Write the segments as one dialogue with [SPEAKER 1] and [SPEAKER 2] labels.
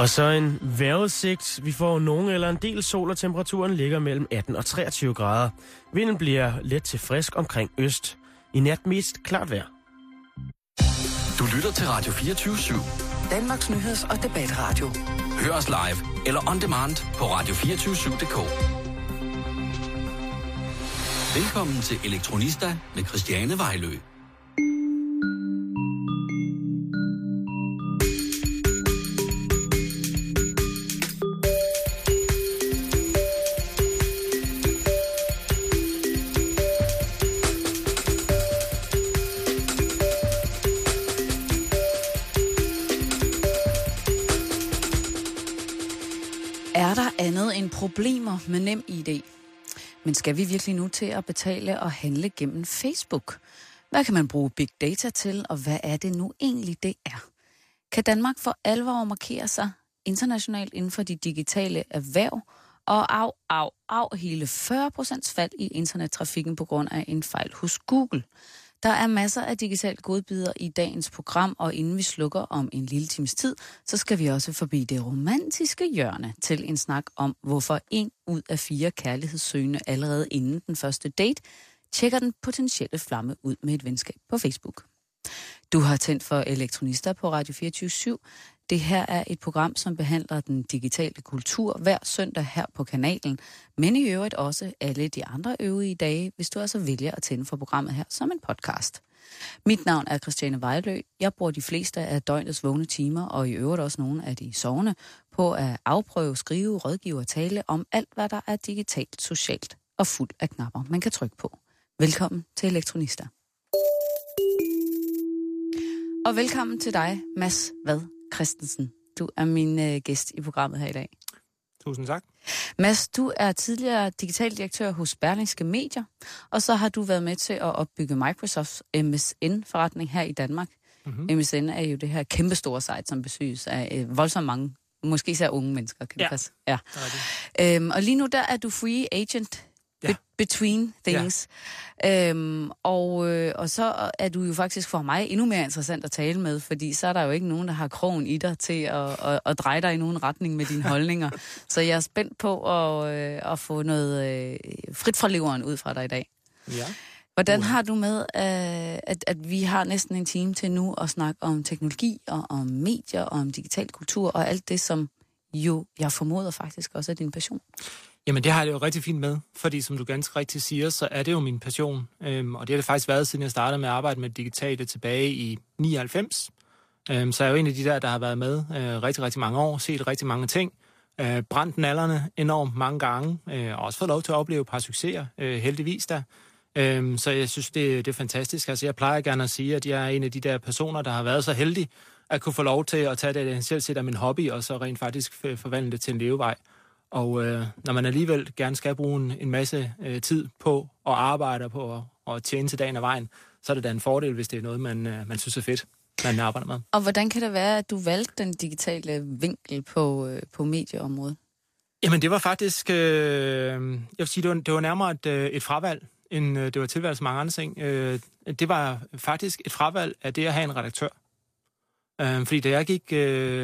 [SPEAKER 1] Og så en vejrudsigt. Vi får nogen eller en del sol, og temperaturen ligger mellem 18 og 23 grader. Vinden bliver let til frisk omkring øst. I nat mest klart vejr.
[SPEAKER 2] Du lytter til Radio 24/7.
[SPEAKER 3] Danmarks nyheds- og debatradio.
[SPEAKER 2] Hør os live eller on demand på radio247.dk. Velkommen til Elektronista med Christiane Vejlø.
[SPEAKER 4] Er der andet end problemer med NemID? Men skal vi virkelig nu til at betale og handle gennem Facebook? Hvad kan man bruge big data til, og hvad er det nu egentlig, det er? Kan Danmark for alvor markere sig internationalt inden for de digitale erhverv? Og hele 40% fald i internettrafikken på grund af en fejl hos Google. Der er masser af digitalt godbidder i dagens program, og inden vi slukker om en lille times tid, så skal vi også forbi det romantiske hjørne til en snak om, hvorfor 1 ud af 4 kærlighedssøgende allerede inden den første date tjekker den potentielle flamme ud med et venskab på Facebook. Du har tændt for Elektronista på Radio 24/7. Det her er et program, som behandler den digitale kultur hver søndag her på kanalen, men i øvrigt også alle de andre øvrige dage, hvis du altså vælger at tænde for programmet her som en podcast. Mit navn er Christiane Vejlø. Jeg bruger de fleste af døgnets vågne timer, og i øvrigt også nogle af de sovende, på at afprøve, skrive, rådgive og tale om alt, hvad der er digitalt, socialt og fuldt af knapper, man kan trykke på. Velkommen til Elektronista. Og velkommen til dig, Mads Vad Christensen. Du er min gæst i programmet her i dag.
[SPEAKER 5] Tusind tak.
[SPEAKER 4] Mads, du er tidligere digital direktør hos Berlingske Medier, og så har du været med til at opbygge Microsofts MSN-forretning her i Danmark. Mm-hmm. MSN er jo det her kæmpestore site, som besøges af voldsomt mange, måske især unge mennesker. Kan det passe? Ja. Og lige nu der er du free agent. Between things. Ja. Og så er du jo faktisk for mig endnu mere interessant at tale med, fordi så er der jo ikke nogen, der har krogen i dig til at dreje dig i nogen retning med dine holdninger. Så jeg er spændt på at få noget frit fra leveren ud fra dig i dag. Ja. Hvordan har du med, at vi har næsten en time til nu at snakke om teknologi og om medier og om digital kultur og alt det, som jo jeg formoder faktisk også er din passion?
[SPEAKER 5] Jamen, det har jeg jo rigtig fint med, fordi som du ganske rigtigt siger, så er det jo min passion. Og det har det faktisk været, siden jeg startede med at arbejde med digitale tilbage i 99. Så jeg er jo en af de der har været med rigtig, rigtig mange år, set rigtig mange ting, brændt nallerne enormt mange gange, og også fået lov til at opleve et par succeser, heldigvis da. Så jeg synes, det er fantastisk. Altså, jeg plejer gerne at sige, at jeg er en af de der personer, der har været så heldig at kunne få lov til at tage det, jeg selv set af min hobby, og så rent faktisk forvandle det til en levevej. Og når man alligevel gerne skal bruge en masse tid på at arbejde på at tjene til dagen og vejen, så er det da en fordel, hvis det er noget, man synes er fedt, man arbejder med.
[SPEAKER 4] Og hvordan kan det være, at du valgte den digitale vinkel på medieområdet?
[SPEAKER 5] Jamen, det var faktisk, jeg vil sige, det var nærmere et fravalg, end det var tilvalg som mange andre ting. Det var faktisk et fravalg af det at have en redaktør. Fordi da jeg gik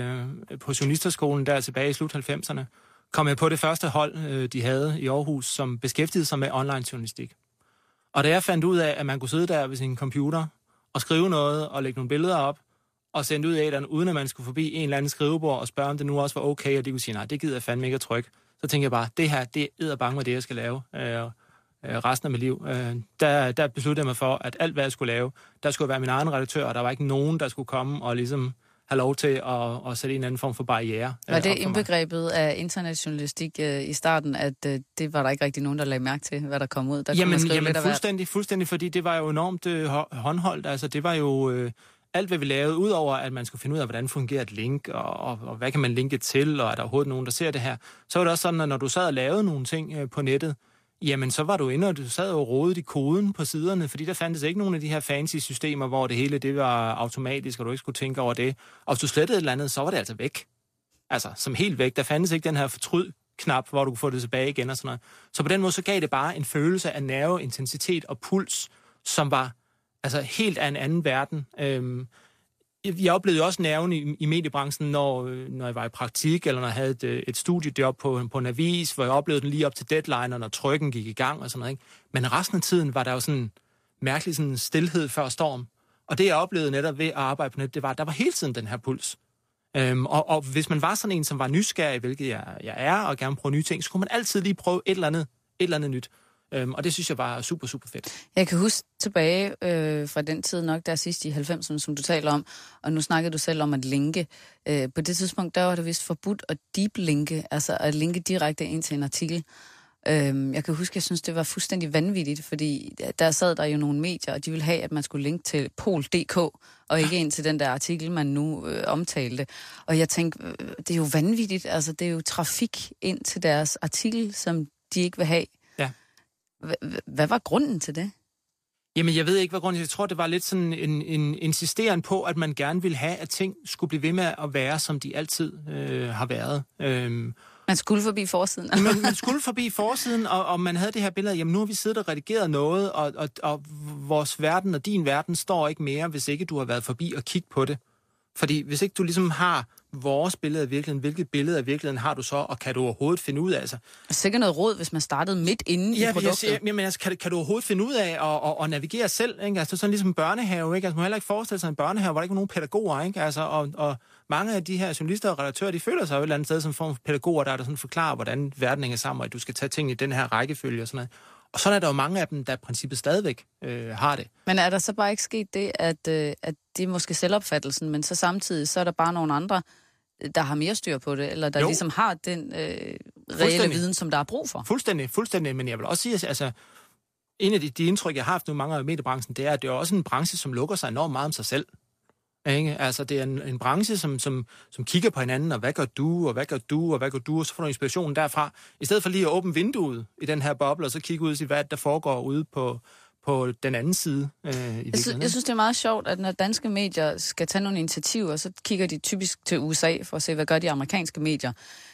[SPEAKER 5] på journalisterskolen der tilbage i slut 90'erne, kom jeg på det første hold, de havde i Aarhus, som beskæftigede sig med online journalistik. Og da jeg fandt ud af, at man kunne sidde der ved sin computer og skrive noget og lægge nogle billeder op og sende ud af den, uden at man skulle forbi en eller anden skrivebord og spørge, om det nu også var okay, og de kunne sige, nej, det gider jeg fandme ikke at trykke. Så tænkte jeg bare, det her, det er bange med det, jeg skal lave resten af mit liv. Der besluttede jeg mig for, at alt, hvad jeg skulle lave, der skulle være min egen redaktør, og der var ikke nogen, der skulle komme og ligesom have lov til at sætte en anden form for barriere.
[SPEAKER 4] Var det indbegrebet af internetjournalistik i starten, at det var der ikke rigtig nogen, der lagde mærke til, hvad der kom ud? Der
[SPEAKER 5] jamen fuldstændig, fordi det var jo enormt håndholdt. Altså, det var jo alt, hvad vi lavede, udover at man skulle finde ud af, hvordan fungerer et link, og hvad kan man linke til, og er der overhovedet nogen, der ser det her. Så var det også sådan, at når du sad og lavede nogle ting på nettet, jamen så var du inde, og du sad og rodede i koden på siderne, fordi der fandtes ikke nogen af de her fancy systemer, hvor det hele det var automatisk, og du ikke skulle tænke over det. Og hvis du slettede et eller andet, så var det altså væk. Altså, som helt væk. Der fandtes ikke den her fortryd-knap, hvor du kunne få det tilbage igen og sådan noget. Så på den måde, så gav det bare en følelse af nerve, intensitet og puls, som var altså helt af en anden verden. Jeg oplevede også nerven i mediebranchen, når jeg var i praktik, eller når jeg havde et studiejob på en avis, hvor jeg oplevede den lige op til deadline, og når trykken gik i gang og sådan noget. Ikke? Men resten af tiden var der jo sådan mærkelig sådan stilhed før storm. Og det, jeg oplevede netop ved at arbejde på net, det var, at der var hele tiden den her puls. Og hvis man var sådan en, som var nysgerrig, hvilket jeg er, og gerne prøve nye ting, så kunne man altid lige prøve et eller andet nyt. Og det synes jeg var super, super fedt.
[SPEAKER 4] Jeg kan huske tilbage fra den tid nok, der sidst i 90'erne, som du taler om, og nu snakkede du selv om at linke. På det tidspunkt, der var det vist forbudt at deep linke, altså at linke direkte ind til en artikel. Jeg kan huske, jeg synes, det var fuldstændig vanvittigt, fordi der sad der jo nogle medier, og de ville have, at man skulle linke til pol.dk, og ikke ind til den der artikel, man nu omtalte. Og jeg tænkte, det er jo vanvittigt, altså det er jo trafik ind til deres artikel, som de ikke vil have.
[SPEAKER 5] Ja.
[SPEAKER 4] Hvad var grunden til det?
[SPEAKER 5] Jamen, jeg ved ikke, hvad grunden. Jeg tror, det var lidt sådan en insisteren på, at man gerne ville have, at ting skulle blive ved med at være, som de altid har været.
[SPEAKER 4] Man skulle forbi forsiden.
[SPEAKER 5] man skulle forbi forsiden, og man havde det her billede, jamen nu har vi siddet og redigeret noget, og vores verden og din verden står ikke mere, hvis ikke du har været forbi og kigget på det. Fordi hvis ikke du ligesom har vores billede af virkeligheden, hvilket billede af virkeligheden har du så, og kan du overhovedet finde ud af altså?
[SPEAKER 4] Sikkert noget råd, hvis man startede midt inde i produktet.
[SPEAKER 5] Jamen altså, kan du overhovedet finde ud af at navigere selv, ikke? Altså sådan ligesom en børnehave, ikke? Altså man må heller ikke forestille sig en børnehave, hvor der ikke var nogen pædagoger, ikke? Altså, og mange af de her journalister og redaktører, de føler sig jo et eller andet sted som form for pædagoger, der sådan forklarer, hvordan verden hænger sammen, og at du skal tage ting i den her rækkefølge og sådan noget. Og sådan er der jo mange af dem, der i princippet stadigvæk har det.
[SPEAKER 4] Men er der så bare ikke sket det, at det er måske selvopfattelsen, men så samtidig, så er der bare nogle andre, der har mere styr på det, eller der ligesom har den reelle viden, som der er brug for?
[SPEAKER 5] Fuldstændig. Men jeg vil også sige, at altså, en af de indtryk, jeg har haft nu mange af mediebranchen, det er, at det er også en branche, som lukker sig enormt meget om sig selv. Ikke? Altså, det er en branche, som kigger på hinanden, og hvad gør du, og hvad gør du, og hvad gør du, og så får du inspiration derfra. I stedet for lige at åbne vinduet i den her boble, og så kigge ud og sige, hvad der foregår ude på den anden side. Jeg
[SPEAKER 4] synes, det er meget sjovt, at når danske medier skal tage nogle initiativer, så kigger de typisk til USA for at se, hvad gør de amerikanske medier.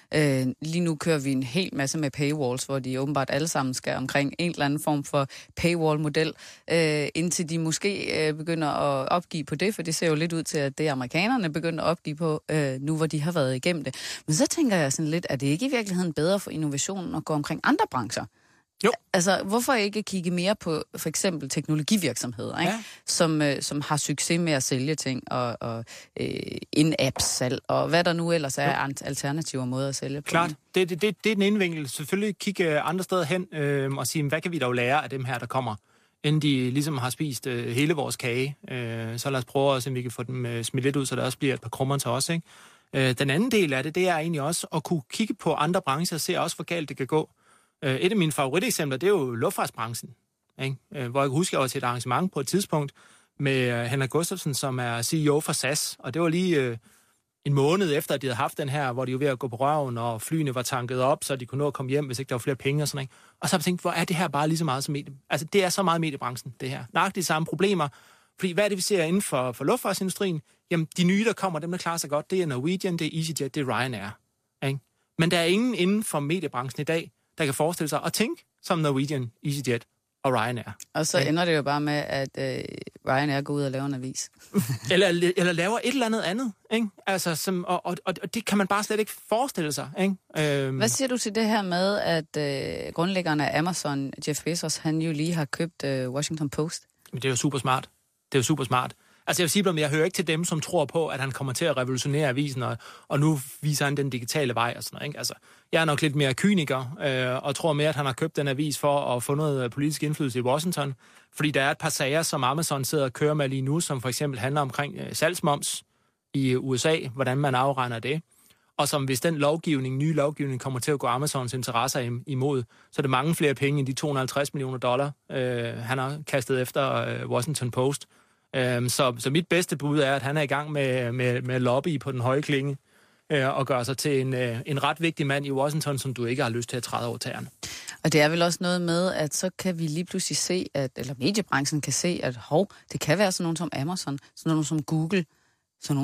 [SPEAKER 4] Lige nu kører vi en hel masse med paywalls, hvor de åbenbart alle sammen skal omkring en eller anden form for paywall-model, indtil de måske begynder at opgive på det, for det ser jo lidt ud til, at det amerikanerne begynder at opgive på, nu hvor de har været igennem det. Men så tænker jeg sådan lidt, er det ikke i virkeligheden bedre for innovationen at gå omkring andre brancher?
[SPEAKER 5] Jo.
[SPEAKER 4] Altså, hvorfor ikke kigge mere på for eksempel teknologivirksomheder, ikke? Ja. Som har succes med at sælge ting, og in-app-salg, og hvad der nu ellers er alternative måder at sælge på.
[SPEAKER 5] Klart, det er den indvinkel. Selvfølgelig kigge andre steder hen og sige, hvad kan vi dog lære af dem her, der kommer, inden de ligesom har spist hele vores kage. Så lad os prøve at se, om vi kan få dem smidt lidt ud, så der også bliver et par krummer til os, ikke? Den anden del af det er egentlig også at kunne kigge på andre brancher og se også, hvor galt det kan gå. Et af mine favoriteksempler, det er jo luftfartsbranchen, ikke? Hvor jeg kan huske, at jeg var til et arrangement på et tidspunkt med Henrik Gustafsson, som er CEO for SAS, og det var lige en måned efter, at de havde haft den her, hvor de var ved at gå på røven, og flyene var tanket op, så de kunne nå at komme hjem, hvis ikke der var flere penge og sådan noget. Og så har jeg tænkt, hvor er det her bare lige så meget som medie? Altså, det er så meget mediebranchen, det her. Nøjagtigt de samme problemer. Fordi hvad er det, vi ser inden for luftfartsindustrien? Jamen, de nye, der kommer, dem der klarer sig godt, det er Norwegian, det er EasyJet, det er Ryanair. Ikke? Men der er ingen inden for mediebranchen i dag, der kan forestille sig at tænke som Norwegian, EasyJet og Ryanair. Og
[SPEAKER 4] så ender det jo bare med, at Ryanair går ud og laver en avis.
[SPEAKER 5] eller laver et eller andet, ikke? Altså, og det kan man bare slet ikke forestille sig. Ikke?
[SPEAKER 4] Hvad siger du til det her med, at grundlæggeren af Amazon, Jeff Bezos, han jo lige har købt Washington Post?
[SPEAKER 5] Men det er jo super smart. Altså jeg vil sige, at jeg hører ikke til dem, som tror på, at han kommer til at revolutionere avisen, og nu viser han den digitale vej og sådan noget. Ikke? Altså, jeg er nok lidt mere kyniker, og tror mere, at han har købt den avis for at få noget politisk indflydelse i Washington. Fordi der er et par sager, som Amazon sidder og kører med lige nu, som for eksempel handler omkring salgsmoms i USA, hvordan man afregner det. Og som hvis den nye lovgivning kommer til at gå Amazons interesser imod, så er det mange flere penge end de $250 millioner, han har kastet efter Washington Post. Så mit bedste bud er, at han er i gang med lobby på den høje klinge og gør sig til en ret vigtig mand i Washington, som du ikke har lyst til at træde over tæerne.
[SPEAKER 4] Og det er vel også noget med, at så kan vi lige pludselig se, eller mediebranchen kan se, at det kan være sådan nogen som Amazon, sådan nogen som Google, sådan nogen som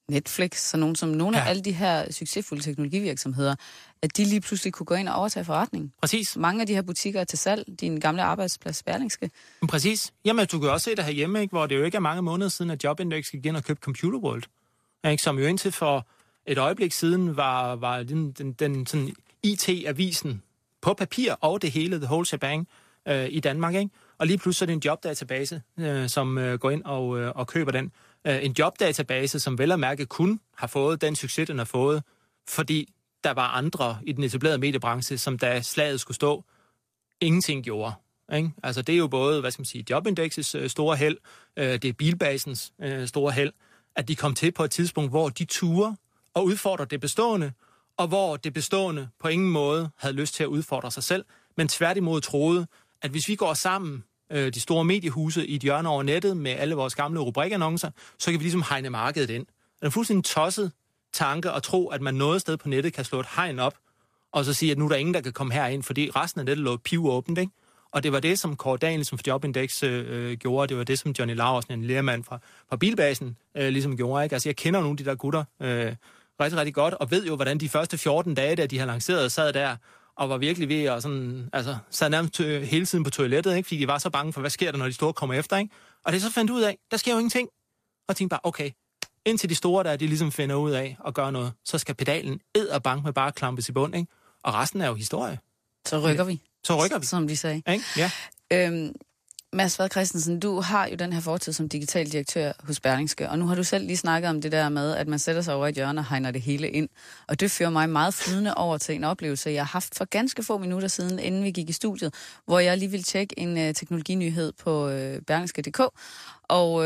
[SPEAKER 4] Netflix, så nogle af alle de her succesfulde teknologivirksomheder, at de lige pludselig kunne gå ind og overtage forretningen.
[SPEAKER 5] Præcis.
[SPEAKER 4] Mange af de her butikker er til salg, din gamle arbejdsplads Berlingske.
[SPEAKER 5] Præcis. Jamen, du kan også se det herhjemme, ikke? Hvor det jo ikke er mange måneder siden, at Jobindex gik ind og købte Computer World. Ikke? Som jo indtil for et øjeblik siden var den sådan IT-avisen på papir og det hele, the whole shebang, i Danmark. Ikke? Og lige pludselig er det en jobdatabase, som går ind og køber den. En jobdatabase, som vel at mærke kun har fået den succes, den har fået, fordi der var andre i den etablerede mediebranche, som da slaget skulle stå, ingenting gjorde. Ikke? Altså det er jo både, hvad skal man sige, Jobindexes store held, det er Bilbasens store held, at de kom til på et tidspunkt, hvor de turde og udfordre det bestående, og hvor det bestående på ingen måde havde lyst til at udfordre sig selv, men tværtimod troede, at hvis vi går sammen, de store mediehuse i et hjørne over nettet med alle vores gamle rubrikannoncer, så kan vi ligesom hegne markedet ind. Det er en fuldstændig tosset tanke at tro, at man noget sted på nettet kan slå et hegn op, og så sige, at nu er der ingen, der kan komme herind, fordi resten af nettet lå pivåbent, ikke? Og det var det, som Kåre Danielsen fra Jobindex gjorde, det var det, som Johnny Laursen, en lærermand fra Bilbasen, ligesom gjorde, ikke? Altså, jeg kender nogle af de der gutter rigtig, rigtig godt, og ved jo, hvordan de første 14 dage, da de har lanceret, sad der og var virkelig ved at sådan, altså, sad nærmest hele tiden på toilettet, ikke? Fordi de var så bange for, hvad sker der, når de store kommer efter, ikke? Og det så fandt ud af, der sker jo ingenting. Og tænkte bare, okay, indtil de store der, de ligesom finder ud af at gøre noget, så skal pedalen edderbank med bare klampes i bund, ikke? Og resten er jo historie.
[SPEAKER 4] Så rykker vi.
[SPEAKER 5] Så rykker vi.
[SPEAKER 4] Som de sagde.
[SPEAKER 5] Ikke? Ja.
[SPEAKER 4] Mads Vad Christensen, du har jo den her fortid som digital direktør hos Berlingske, og nu har du selv lige snakket om det der med, at man sætter sig over et hjørne og hegner det hele ind. Og det fører mig meget flydende over til en oplevelse, jeg har haft for ganske få minutter siden, inden vi gik i studiet, hvor jeg lige ville tjekke en teknologinyhed på berlingske.dk, og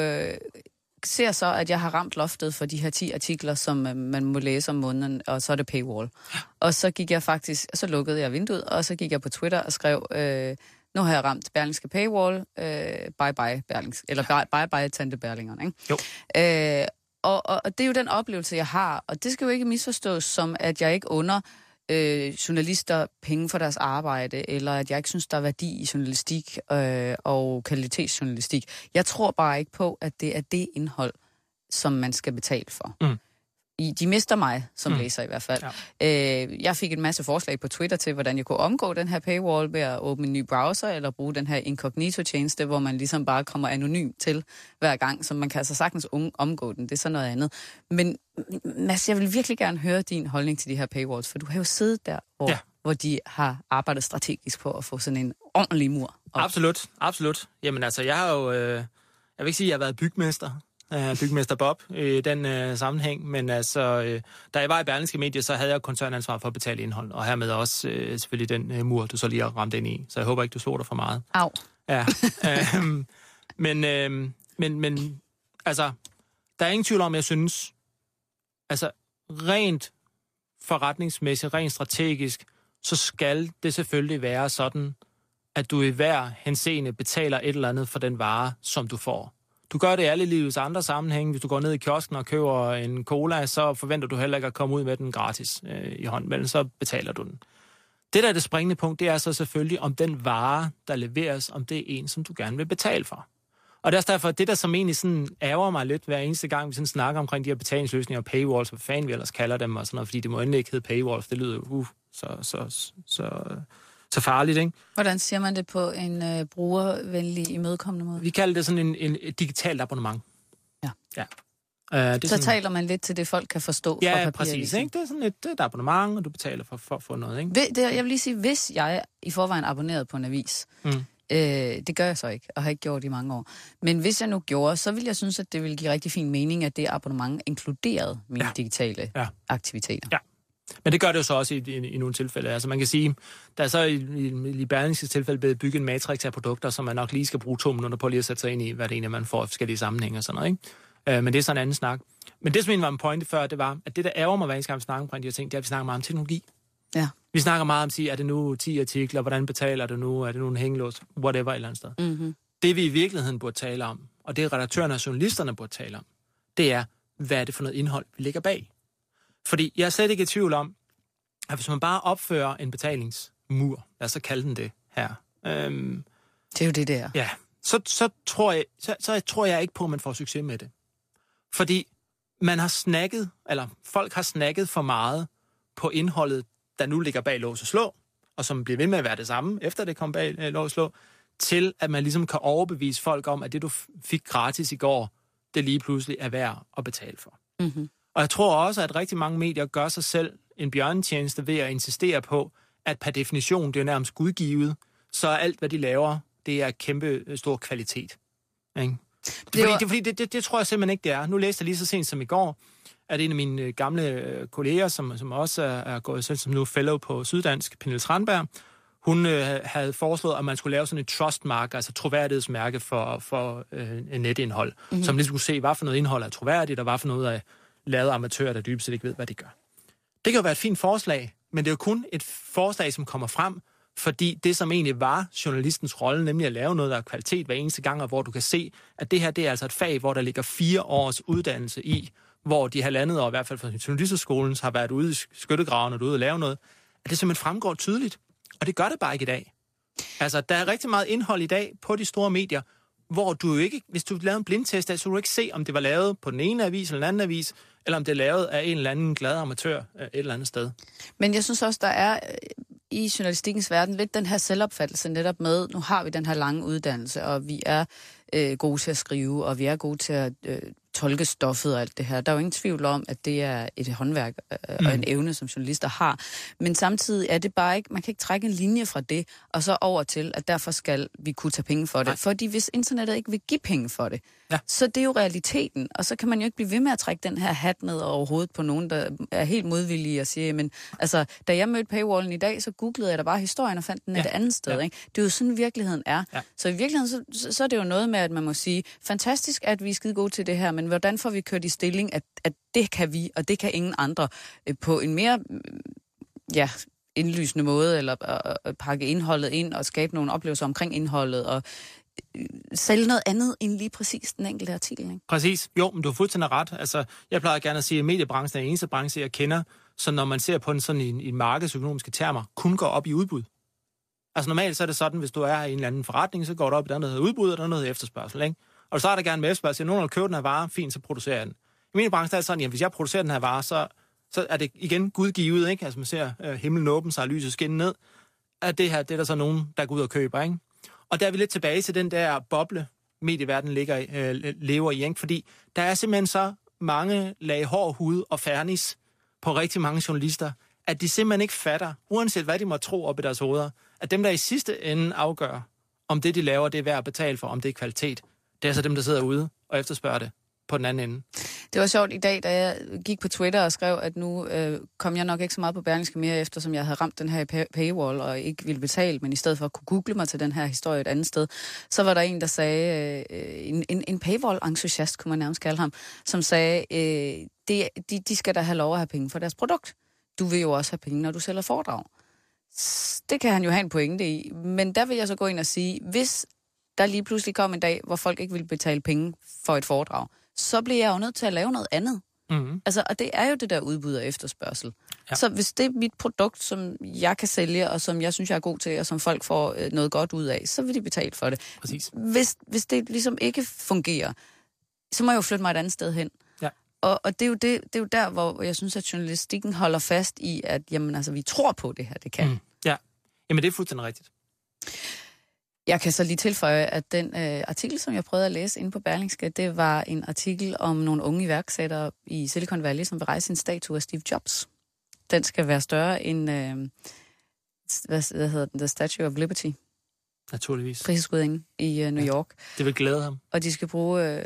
[SPEAKER 4] ser så, at jeg har ramt loftet for de her 10 artikler, som man må læse om måneden, og så er det paywall. Og så gik jeg faktisk, så lukkede jeg vinduet, og så gik jeg på Twitter og skrev, nu har jeg ramt Berlingske paywall, bye bye Berlingske, eller bye bye Tante Berlingeren, ikke?
[SPEAKER 5] Jo.
[SPEAKER 4] Og det er jo den oplevelse, jeg har, og det skal jo ikke misforstås som, at jeg ikke under journalister penge for deres arbejde, eller at jeg ikke synes, der er værdi i journalistik og kvalitetsjournalistik. Jeg tror bare ikke på, at det er det indhold, som man skal betale for. Mm. De mister mig, som læser i hvert fald. Ja. Jeg fik en masse forslag på Twitter til, hvordan jeg kunne omgå den her paywall ved at åbne en ny browser, eller bruge den her incognito-tjeneste, hvor man ligesom bare kommer anonym til hver gang, så man kan altså sagtens omgå den. Det er så noget andet. Men Mads, jeg vil virkelig gerne høre din holdning til de her paywalls, for du har jo siddet der, hvor de har arbejdet strategisk på at få sådan en ordentlig mur op.
[SPEAKER 5] Absolut. Jamen altså, jeg har jo... jeg vil ikke sige, at jeg har været bygmester Bob i den sammenhæng, men altså, da jeg var i Berlingske Medier, så havde jeg koncernansvar for at betale indhold, og hermed også selvfølgelig den mur, du så lige har ramt ind i. Så jeg håber ikke, du slår dig for meget.
[SPEAKER 4] Au.
[SPEAKER 5] Ja. Men altså, der er ingen tvivl om, jeg synes, altså, rent forretningsmæssigt, rent strategisk, så skal det selvfølgelig være sådan, at du i hver henseende betaler et eller andet for den vare, som du får. Du gør det i alle livets andre sammenhænge. Hvis du går ned i kiosken og køber en cola, så forventer du heller ikke at komme ud med den gratis i hånden, men så betaler du den. Det, der er det springende punkt, det er så selvfølgelig, om den vare, der leveres, om det er en, som du gerne vil betale for. Og det er også derfor, det der som egentlig sådan ærger mig lidt hver eneste gang, vi sådan snakker omkring de her betalingsløsninger og paywalls, hvad fanden vi ellers kalder dem, og sådan noget, fordi det må endelig ikke hedde paywalls. Det lyder jo så farligt, ikke?
[SPEAKER 4] Hvordan siger man det på en brugervenlig, imødekommende måde?
[SPEAKER 5] Vi kalder det sådan en digitalt abonnement.
[SPEAKER 4] Ja.
[SPEAKER 5] Det
[SPEAKER 4] så sådan, taler man lidt til det, folk kan forstå fra
[SPEAKER 5] papiret.
[SPEAKER 4] Ja,
[SPEAKER 5] præcis. Ikke? Det er sådan et abonnement, og du betaler for at få noget. Ikke?
[SPEAKER 4] Jeg vil lige sige, hvis jeg i forvejen abonneret på en avis, det gør jeg så ikke, og har ikke gjort i mange år. Men hvis jeg nu gjorde, så ville jeg synes, at det ville give rigtig fin mening, at det abonnement inkluderede mine digitale aktiviteter. Ja.
[SPEAKER 5] Men det gør det jo så også i nogle tilfælde. Altså man kan sige, der er så i Berlingskes tilfælde blevet bygget en matrix af produkter, som man nok lige skal bruge 2 minutter på lige at sætte sig ind i, hvad det egentlig man får i forskellige sammenhænge og sådan noget, ikke? Men det er sådan en anden snak. Men det, som egentlig var en pointe før, det var, at det, der ærger mig, hver eneste gang vi snakker omkring de her ting, det er, at vi snakker meget om teknologi.
[SPEAKER 4] Ja.
[SPEAKER 5] Vi snakker meget om at sige, er det nu 10 artikler, hvordan betaler det nu, er det nu en hængelås, whatever et eller andet sted. Mm-hmm. Det vi i virkeligheden burde tale om, og det redaktørerne og journalisterne burde tale om, det er, hvad er det for noget indhold, vi lægger bag. Fordi jeg er slet ikke i tvivl om, at hvis man bare opfører en betalingsmur, lad os så kalde den det her.
[SPEAKER 4] Det er jo det der.
[SPEAKER 5] Ja, så tror jeg ikke på, at man får succes med det. Fordi folk har snakket for meget på indholdet, der nu ligger bag lås og slå, og som bliver ved med at være det samme, efter det kom bag lås og slå, til at man ligesom kan overbevise folk om, at det, du fik gratis i går, det lige pludselig er værd at betale for.
[SPEAKER 4] Mm-hmm.
[SPEAKER 5] Og jeg tror også, at rigtig mange medier gør sig selv en bjørnetjeneste ved at insistere på, at per definition, det er nærmest gudgivet, så alt, hvad de laver, det er kæmpe stor kvalitet. Ikke? Det tror jeg simpelthen ikke, det er. Nu læste jeg lige så sent som i går, at en af mine gamle kolleger, som også er gået som nu fellow på Syddansk, Pernille Tranberg, hun havde foreslået, at man skulle lave sådan et trustmark, altså troværdighedsmærke for netindhold, som ligesom kunne se, hvad for noget indhold er troværdigt, og hvad for noget er lavet amatører, der dybest set ikke ved, hvad de gør. Det kan jo være et fint forslag, men det er jo kun et forslag, som kommer frem, fordi det, som egentlig var journalistens rolle, nemlig at lave noget, der er kvalitet hver eneste gang, og hvor du kan se, at det her, det er altså et fag, hvor der ligger 4 års uddannelse i, hvor de 1,5 år, i hvert fald fra journalisterskolen, har været ude i skyttegraven og ude og lave noget, at det simpelthen fremgår tydeligt. Og det gør det bare ikke i dag. Altså, der er rigtig meget indhold i dag på de store medier, hvor du jo ikke, hvis du lavede en blindtest, så kunne du ikke se, om det var lavet på den ene avis eller den anden avis, eller om det er lavet af en eller anden glad amatør et eller andet sted.
[SPEAKER 4] Men jeg synes også, der er i journalistikkens verden lidt den her selvopfattelse netop med, nu har vi den her lange uddannelse, og vi er gode til at skrive, og vi er gode til at tolke stoffet og alt det her. Der er jo ingen tvivl om, at det er et håndværk og en evne, som journalister har. Men samtidig er det bare ikke, man kan ikke trække en linje fra det, og så over til, at derfor skal vi kunne tage penge for det. Nej. Fordi hvis internettet ikke vil give penge for det, så det er jo realiteten. Og så kan man jo ikke blive ved med at trække den her hat ned over hovedet på nogen, der er helt modvillige og siger, men altså, da jeg mødte paywallen i dag, så googlede jeg da bare historien og fandt den et andet sted. Ikke? Det er jo sådan, virkeligheden er. Ja. Så i virkeligheden, så er det jo noget med, at man må sige, fantastisk, at vi er skide gode til det her, men hvordan får vi kørt i stilling, at det kan vi, og det kan ingen andre, på en mere indlysende måde, eller pakke indholdet ind og skabe nogle oplevelser omkring indholdet, og sælge noget andet end lige præcis den enkelte artikel. Ikke?
[SPEAKER 5] Præcis. Jo, men du har fuldstændig ret. Altså, jeg plejer gerne at sige, at mediebranchen er den eneste branche, jeg kender, så når man ser på den sådan i markedsøkonomiske termer, kun går op i udbud. Altså normalt så er det sådan, hvis du er i en eller anden forretning, så går det op i der noget udbud, og der noget efterspørgsel, ikke? Og du starter gerne med efterspørgsel. Nogen vil købe den her vare, fint, så producerer jeg den. I min branche er det sådan, at hvis jeg producerer den her vare, så er det igen gudgivet, ikke? Altså man ser himlen åben sig, lyset skinne ned. At det her, det er der så nogen, der går ud og køber, ikke? Og der er vi lidt tilbage til den der boble, medieverdenen lever i, ikke? Fordi der er simpelthen så mange lag hård hud og fernis på rigtig mange journalister, at de simpelthen ikke fatter, uanset hvad de må tro op i deres hoveder, at dem, der i sidste ende afgør, om det, de laver, det er værd at betale for, om det er kvalitet, det er så dem, der sidder ude og efterspørger det på den anden ende.
[SPEAKER 4] Det var sjovt i dag, da jeg gik på Twitter og skrev, at nu kom jeg nok ikke så meget på Berlingske mere, eftersom jeg havde ramt den her paywall og ikke ville betale, men i stedet for at kunne google mig til den her historie et andet sted, så var der en, der sagde, en paywall-entusiast, kunne man nærmest kalde ham, som sagde, de skal da have lov at have penge for deres produkt. Du vil jo også have penge, når du sælger foredrag. Det kan han jo have en pointe i, men der vil jeg så gå ind og sige, hvis der lige pludselig kom en dag, hvor folk ikke ville betale penge for et foredrag, så bliver jeg jo nødt til at lave noget andet. Mm-hmm. Altså, og det er jo det der udbud og efterspørgsel. Ja. Så hvis det er mit produkt, som jeg kan sælge, og som jeg synes, jeg er god til, og som folk får noget godt ud af, så vil de betale for det.
[SPEAKER 5] Præcis.
[SPEAKER 4] Hvis det ligesom ikke fungerer, så må jeg jo flytte mig et andet sted hen.
[SPEAKER 5] Ja.
[SPEAKER 4] Og det er jo der, hvor jeg synes, at journalistikken holder fast i, at jamen, altså, vi tror på det her, det kan. Mm.
[SPEAKER 5] Ja, jamen det er fuldstændig rigtigt.
[SPEAKER 4] Jeg kan så lige tilføje, at den artikel, som jeg prøvede at læse inde på Berlingske, det var en artikel om nogle unge iværksættere i Silicon Valley, som vil rejse en statue af Steve Jobs. Den skal være større end, hvad hedder den, The Statue of Liberty.
[SPEAKER 5] Naturligvis.
[SPEAKER 4] Frihedsgudingen i New York.
[SPEAKER 5] Det vil glæde ham.
[SPEAKER 4] Og de skal bruge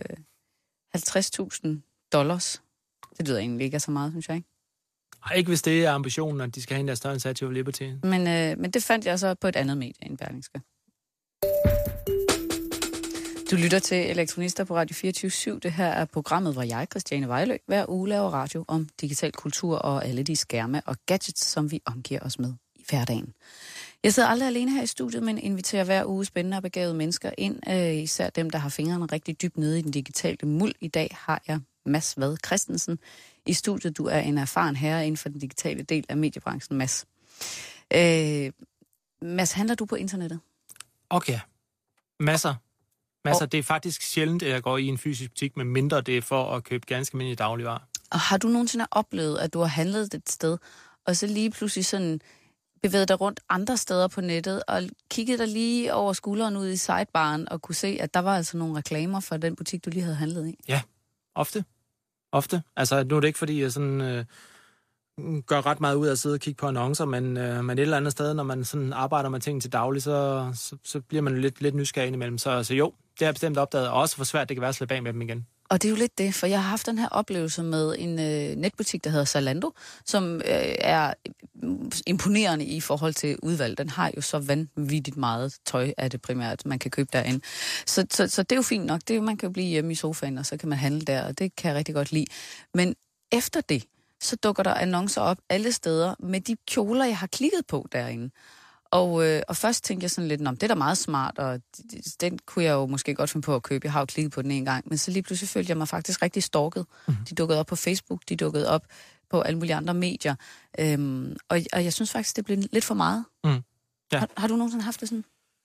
[SPEAKER 4] $50,000. Det lyder egentlig ikke så meget, synes jeg, ikke?
[SPEAKER 5] Ej, ikke hvis det er ambitionen, at de skal have en der større end Statue of Liberty.
[SPEAKER 4] Men det fandt jeg så på et andet medie end Berlingske. Du lytter til Elektronister på Radio 24/7. Det her er programmet, hvor jeg, Christiane Vejlø, hver uge laver radio om digital kultur og alle de skærme og gadgets, som vi omgiver os med i hverdagen. Jeg sidder aldrig alene her i studiet, men inviterer hver uge spændende og begavede mennesker ind, især dem, der har fingrene rigtig dybt nede i den digitale muld. I dag har jeg Mads Vad Christensen i studiet. Du er en erfaren herre inden for den digitale del af mediebranchen, Mads. Mads, handler du på internettet?
[SPEAKER 5] Okay. Masser. Masser. Det er faktisk sjældent, at jeg går i en fysisk butik, med mindre det er for at købe ganske almindelige dagligvarer.
[SPEAKER 4] Og har du nogensinde oplevet, at du har handlet et sted, og så lige pludselig sådan bevæget dig rundt andre steder på nettet, og kigget dig lige over skulderen ud i sidebaren, og kunne se, at der var altså nogle reklamer for den butik, du lige havde handlet i?
[SPEAKER 5] Ja, ofte. Altså, nu er det ikke, fordi jeg sådan gør ret meget ud af at sidde og kigge på annoncer, men et eller andet sted, når man sådan arbejder med ting til daglig, så bliver man lidt nysgerrig indimellem. Så jo, det har jeg bestemt opdaget, og også hvor svært det kan være at slippe af med dem igen.
[SPEAKER 4] Og det er jo lidt det, for jeg har haft den her oplevelse med en netbutik, der hedder Zalando, som er imponerende i forhold til udvalg. Den har jo så vanvittigt meget tøj af det primært, man kan købe derinde. Så det er jo fint nok. Man kan jo blive hjemme i sofaen, og så kan man handle der, og det kan jeg rigtig godt lide. Men efter det, så dukker der annoncer op alle steder med de kjoler, jeg har klikket på derinde. Og først tænkte jeg sådan lidt, det er da meget smart, og den kunne jeg jo måske godt finde på at købe. Jeg har jo klikket på den en gang, men så lige pludselig følte jeg mig faktisk rigtig stalket. De dukkede op på Facebook, de dukkede op på alle mulige andre medier. Og jeg synes faktisk, det blev lidt for meget.
[SPEAKER 5] Ja.
[SPEAKER 4] Har du nogensinde haft det sådan?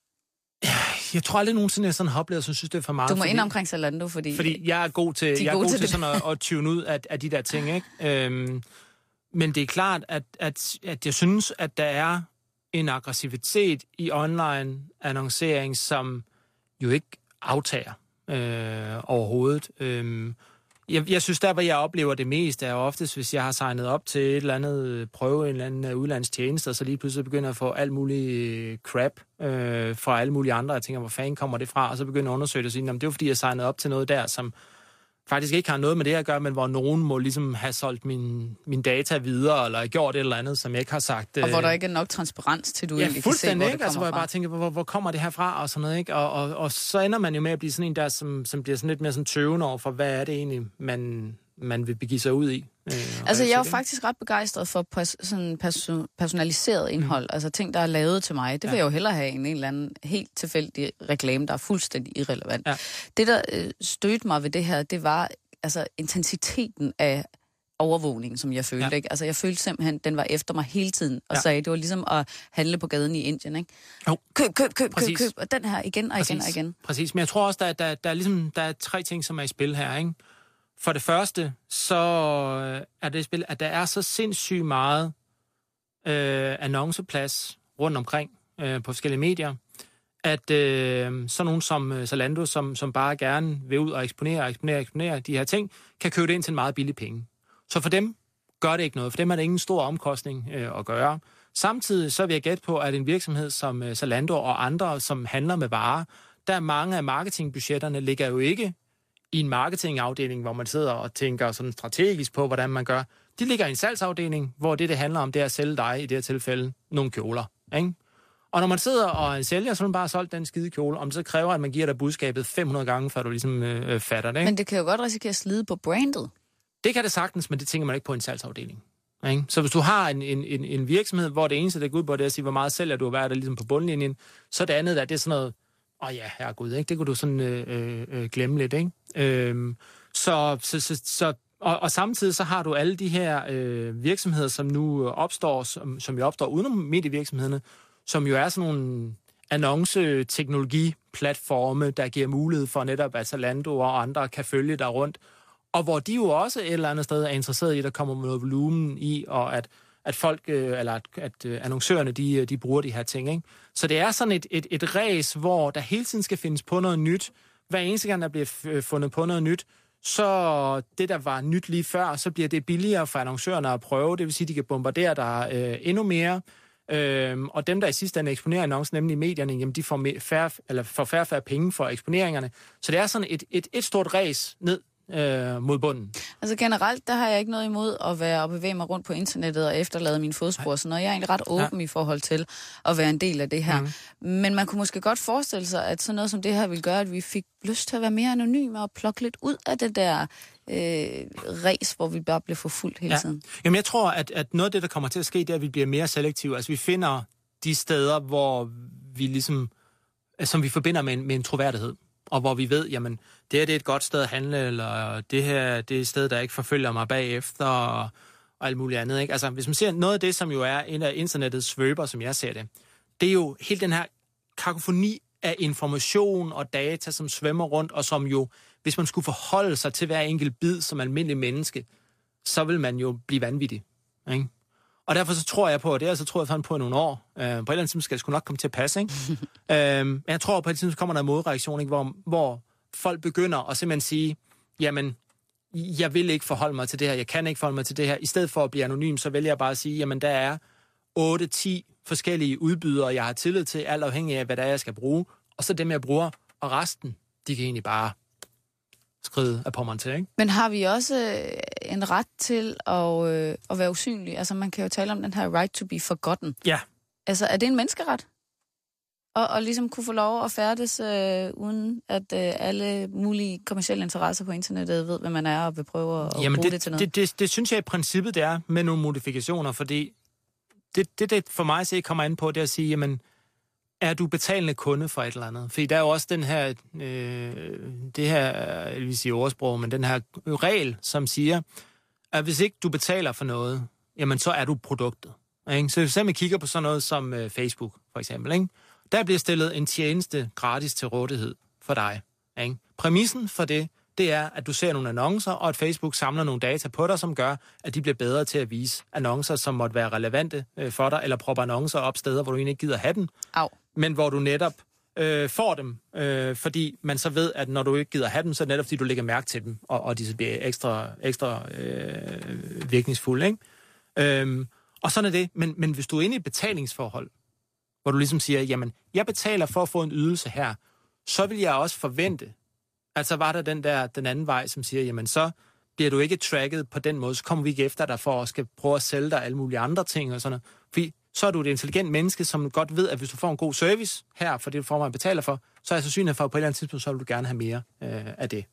[SPEAKER 5] Jeg tror aldrig nogensinde, jeg sådan har oplevet, så synes det er for meget.
[SPEAKER 4] Du må ind omkring Zalando, fordi
[SPEAKER 5] jeg er god til sådan at tune ud af de der ting, ikke? Men det er klart, at jeg synes, at der er en aggressivitet i online annoncering, som jo ikke aftager overhovedet. Jeg synes, der hvor jeg oplever det mest, er oftest, hvis jeg har signet op til et eller andet prøve, en eller anden udlandstjeneste, og så lige pludselig begynder at få alt muligt crap fra alle mulige andre. Jeg tænker, hvor fanden kommer det fra? Og så begynder jeg at undersøge det og sige, det er jo fordi, jeg signede op til noget der, som faktisk ikke har noget med det at gøre, men hvor nogen må ligesom have solgt min data videre, eller gjort et eller andet, som jeg ikke har sagt.
[SPEAKER 4] Og hvor der ikke er nok transparens til, du egentlig kan se, hvor det kommer
[SPEAKER 5] altså, hvor jeg bare tænker, hvor kommer det her fra, og sådan noget, ikke? Og så ender man jo med at blive sådan en der, som bliver sådan lidt mere sådan tøvende over for, hvad er det egentlig, man vil begive sig ud i.
[SPEAKER 4] Altså, jeg er jo faktisk ret begejstret for sådan personaliseret indhold, altså ting, der er lavet til mig. Det vil jeg jo hellere have en eller anden helt tilfældig reklame, der er fuldstændig irrelevant. Ja. Det, der stødte mig ved det her, det var altså intensiteten af overvågning, som jeg følte. Ja. Ikke? Altså, jeg følte simpelthen, den var efter mig hele tiden, og sagde, det var ligesom at handle på gaden i Indien, ikke? Jo. Køb, og den her igen og igen og igen.
[SPEAKER 5] Præcis, men jeg tror også, der er 3 ting, som er i spil her, ikke? For det første, så er det i spil, at der er så sindssygt meget annonceplads rundt omkring på forskellige medier, at sådan nogen som Zalando, som bare gerne vil ud og eksponere de her ting, kan købe det ind til en meget billig penge. Så for dem gør det ikke noget. For dem er det ingen stor omkostning at gøre. Samtidig så vil jeg gætte på, at en virksomhed som Zalando og andre, som handler med varer, der mange af marketingbudgetterne ligger jo ikke i en marketingafdeling, hvor man sidder og tænker sådan strategisk på, hvordan man gør. De ligger i en salgsafdeling, hvor det handler om, det er at sælge dig, i det her tilfælde, nogle kjoler. Ikke? Og når man sidder og sælger, så har man bare solgt den skide kjole, om det så kræver, at man giver dig budskabet 500 gange, før du ligesom fatter det. Ikke?
[SPEAKER 4] Men det kan jo godt risikere at slide på brandet.
[SPEAKER 5] Det kan det sagtens, men det tænker man ikke på en salgsafdeling. Ikke? Så hvis du har en virksomhed, hvor det eneste, der går ud på, det er at sige, hvor meget sælger du, og hvad er der ligesom på bundlinjen, så det andet der, det er sådan noget, herregud, ikke? Det kunne du sådan glemme lidt, ikke? Og samtidig så har du alle de her virksomheder, som nu opstår, som jo opstår udenom medievirksomhederne, som jo er sådan nogle annonceteknologiplatforme, der giver mulighed for netop, at Zalando og andre kan følge dig rundt, og hvor de jo også et eller andet sted er interesseret i, at der kommer noget volumen i, og at folk, eller at annoncørerne, de bruger de her ting, ikke? Så det er sådan et race, hvor der hele tiden skal findes på noget nyt. Hver eneste gang, der bliver fundet på noget nyt, så det, der var nyt lige før, så bliver det billigere for annoncørerne at prøve. Det vil sige, at de kan bombardere der endnu mere. Og dem, der i sidste ende eksponerer annoncen, nemlig medierne, jamen, de får færre penge for eksponeringerne. Så det er sådan et stort race ned mod bunden. Altså
[SPEAKER 4] generelt, der har jeg ikke noget imod at være og bevæge mig rundt på internettet og efterlade mine fodspor, så jeg er egentlig ret åben i forhold til at være en del af det her. Men man kunne måske godt forestille sig, at sådan noget som det her ville gøre, at vi fik lyst til at være mere anonyme og plukke lidt ud af det der race, hvor vi bare bliver forfulgt hele tiden.
[SPEAKER 5] Jamen jeg tror, at noget af det, der kommer til at ske, det er, at vi bliver mere selektive. Altså vi finder de steder, hvor vi ligesom, som vi forbinder med en troværdighed. Og hvor vi ved, jamen, det her det er et godt sted at handle, eller det her det er et sted, der ikke forfølger mig bagefter, og alt muligt andet. Ikke? Altså, hvis man ser noget af det, som jo er en af internettets svøber, som jeg ser det, det er jo hele den her kakofoni af information og data, som svømmer rundt, og som jo, hvis man skulle forholde sig til hver enkelt bid som almindelig menneske, så vil man jo blive vanvittig. Ikke? Og derfor så tror jeg på, og det er så tror jeg på nogle år. På et eller andet tidspunkt skal det sgu nok komme til at passe. Ikke? Men jeg tror på et tidspunkt kommer der en modreaktion, ikke? Hvor folk begynder at simpelthen sige, jamen, jeg vil ikke forholde mig til det her, jeg kan ikke forholde mig til det her. I stedet for at blive anonym, så vælger jeg bare at sige, jamen der er 8-10 forskellige udbydere, jeg har tillid til, alt afhængig af, hvad det er, jeg skal bruge. Og så dem, jeg bruger, og resten, de kan egentlig bare skride af pommeren til, ikke?
[SPEAKER 4] Men har vi også en ret til at være usynlig? Altså, man kan jo tale om den her right to be forgotten.
[SPEAKER 5] Ja.
[SPEAKER 4] Altså, er det en menneskeret? Og ligesom kunne få lov at færdes, uden at alle mulige kommercielle interesser på internettet ved, hvad man er, og vil prøve at bruge det til noget?
[SPEAKER 5] Det synes jeg i princippet, det er med nogle modifikationer, fordi det for mig at se kommer an på, det at sige, jamen, er du betalende kunde for et eller andet? Fordi der er jo også den her, det her, jeg vil sige ordsprog, men den her regel, som siger, at hvis ikke du betaler for noget, jamen så er du produktet. Ikke? Så hvis man kigger på sådan noget som Facebook, for eksempel, ikke? Der bliver stillet en tjeneste gratis til rådighed for dig. Ikke? Præmissen for det er, at du ser nogle annoncer, og at Facebook samler nogle data på dig, som gør, at de bliver bedre til at vise annoncer, som måtte være relevante for dig, eller propper annoncer op steder, hvor du egentlig ikke gider have dem, men hvor du netop får dem, fordi man så ved, at når du ikke gider have dem, så er det netop, fordi du lægger mærke til dem, og de så bliver ekstra virkningsfulde. Ikke? Og sådan er det. Men hvis du er inde i et betalingsforhold, hvor du ligesom siger, jamen, jeg betaler for at få en ydelse her, så vil jeg også forvente, altså var der den anden vej, som siger, jamen så bliver du ikke tracket på den måde, så kommer vi ikke efter dig for at skal prøve at sælge dig alle mulige andre ting og sådan noget. Fordi så er du et intelligent menneske, som godt ved, at hvis du får en god service her, for det du får, man betaler for, så er jeg sandsynlighed for, at på et eller andet tidspunkt, så vil du gerne have mere af det.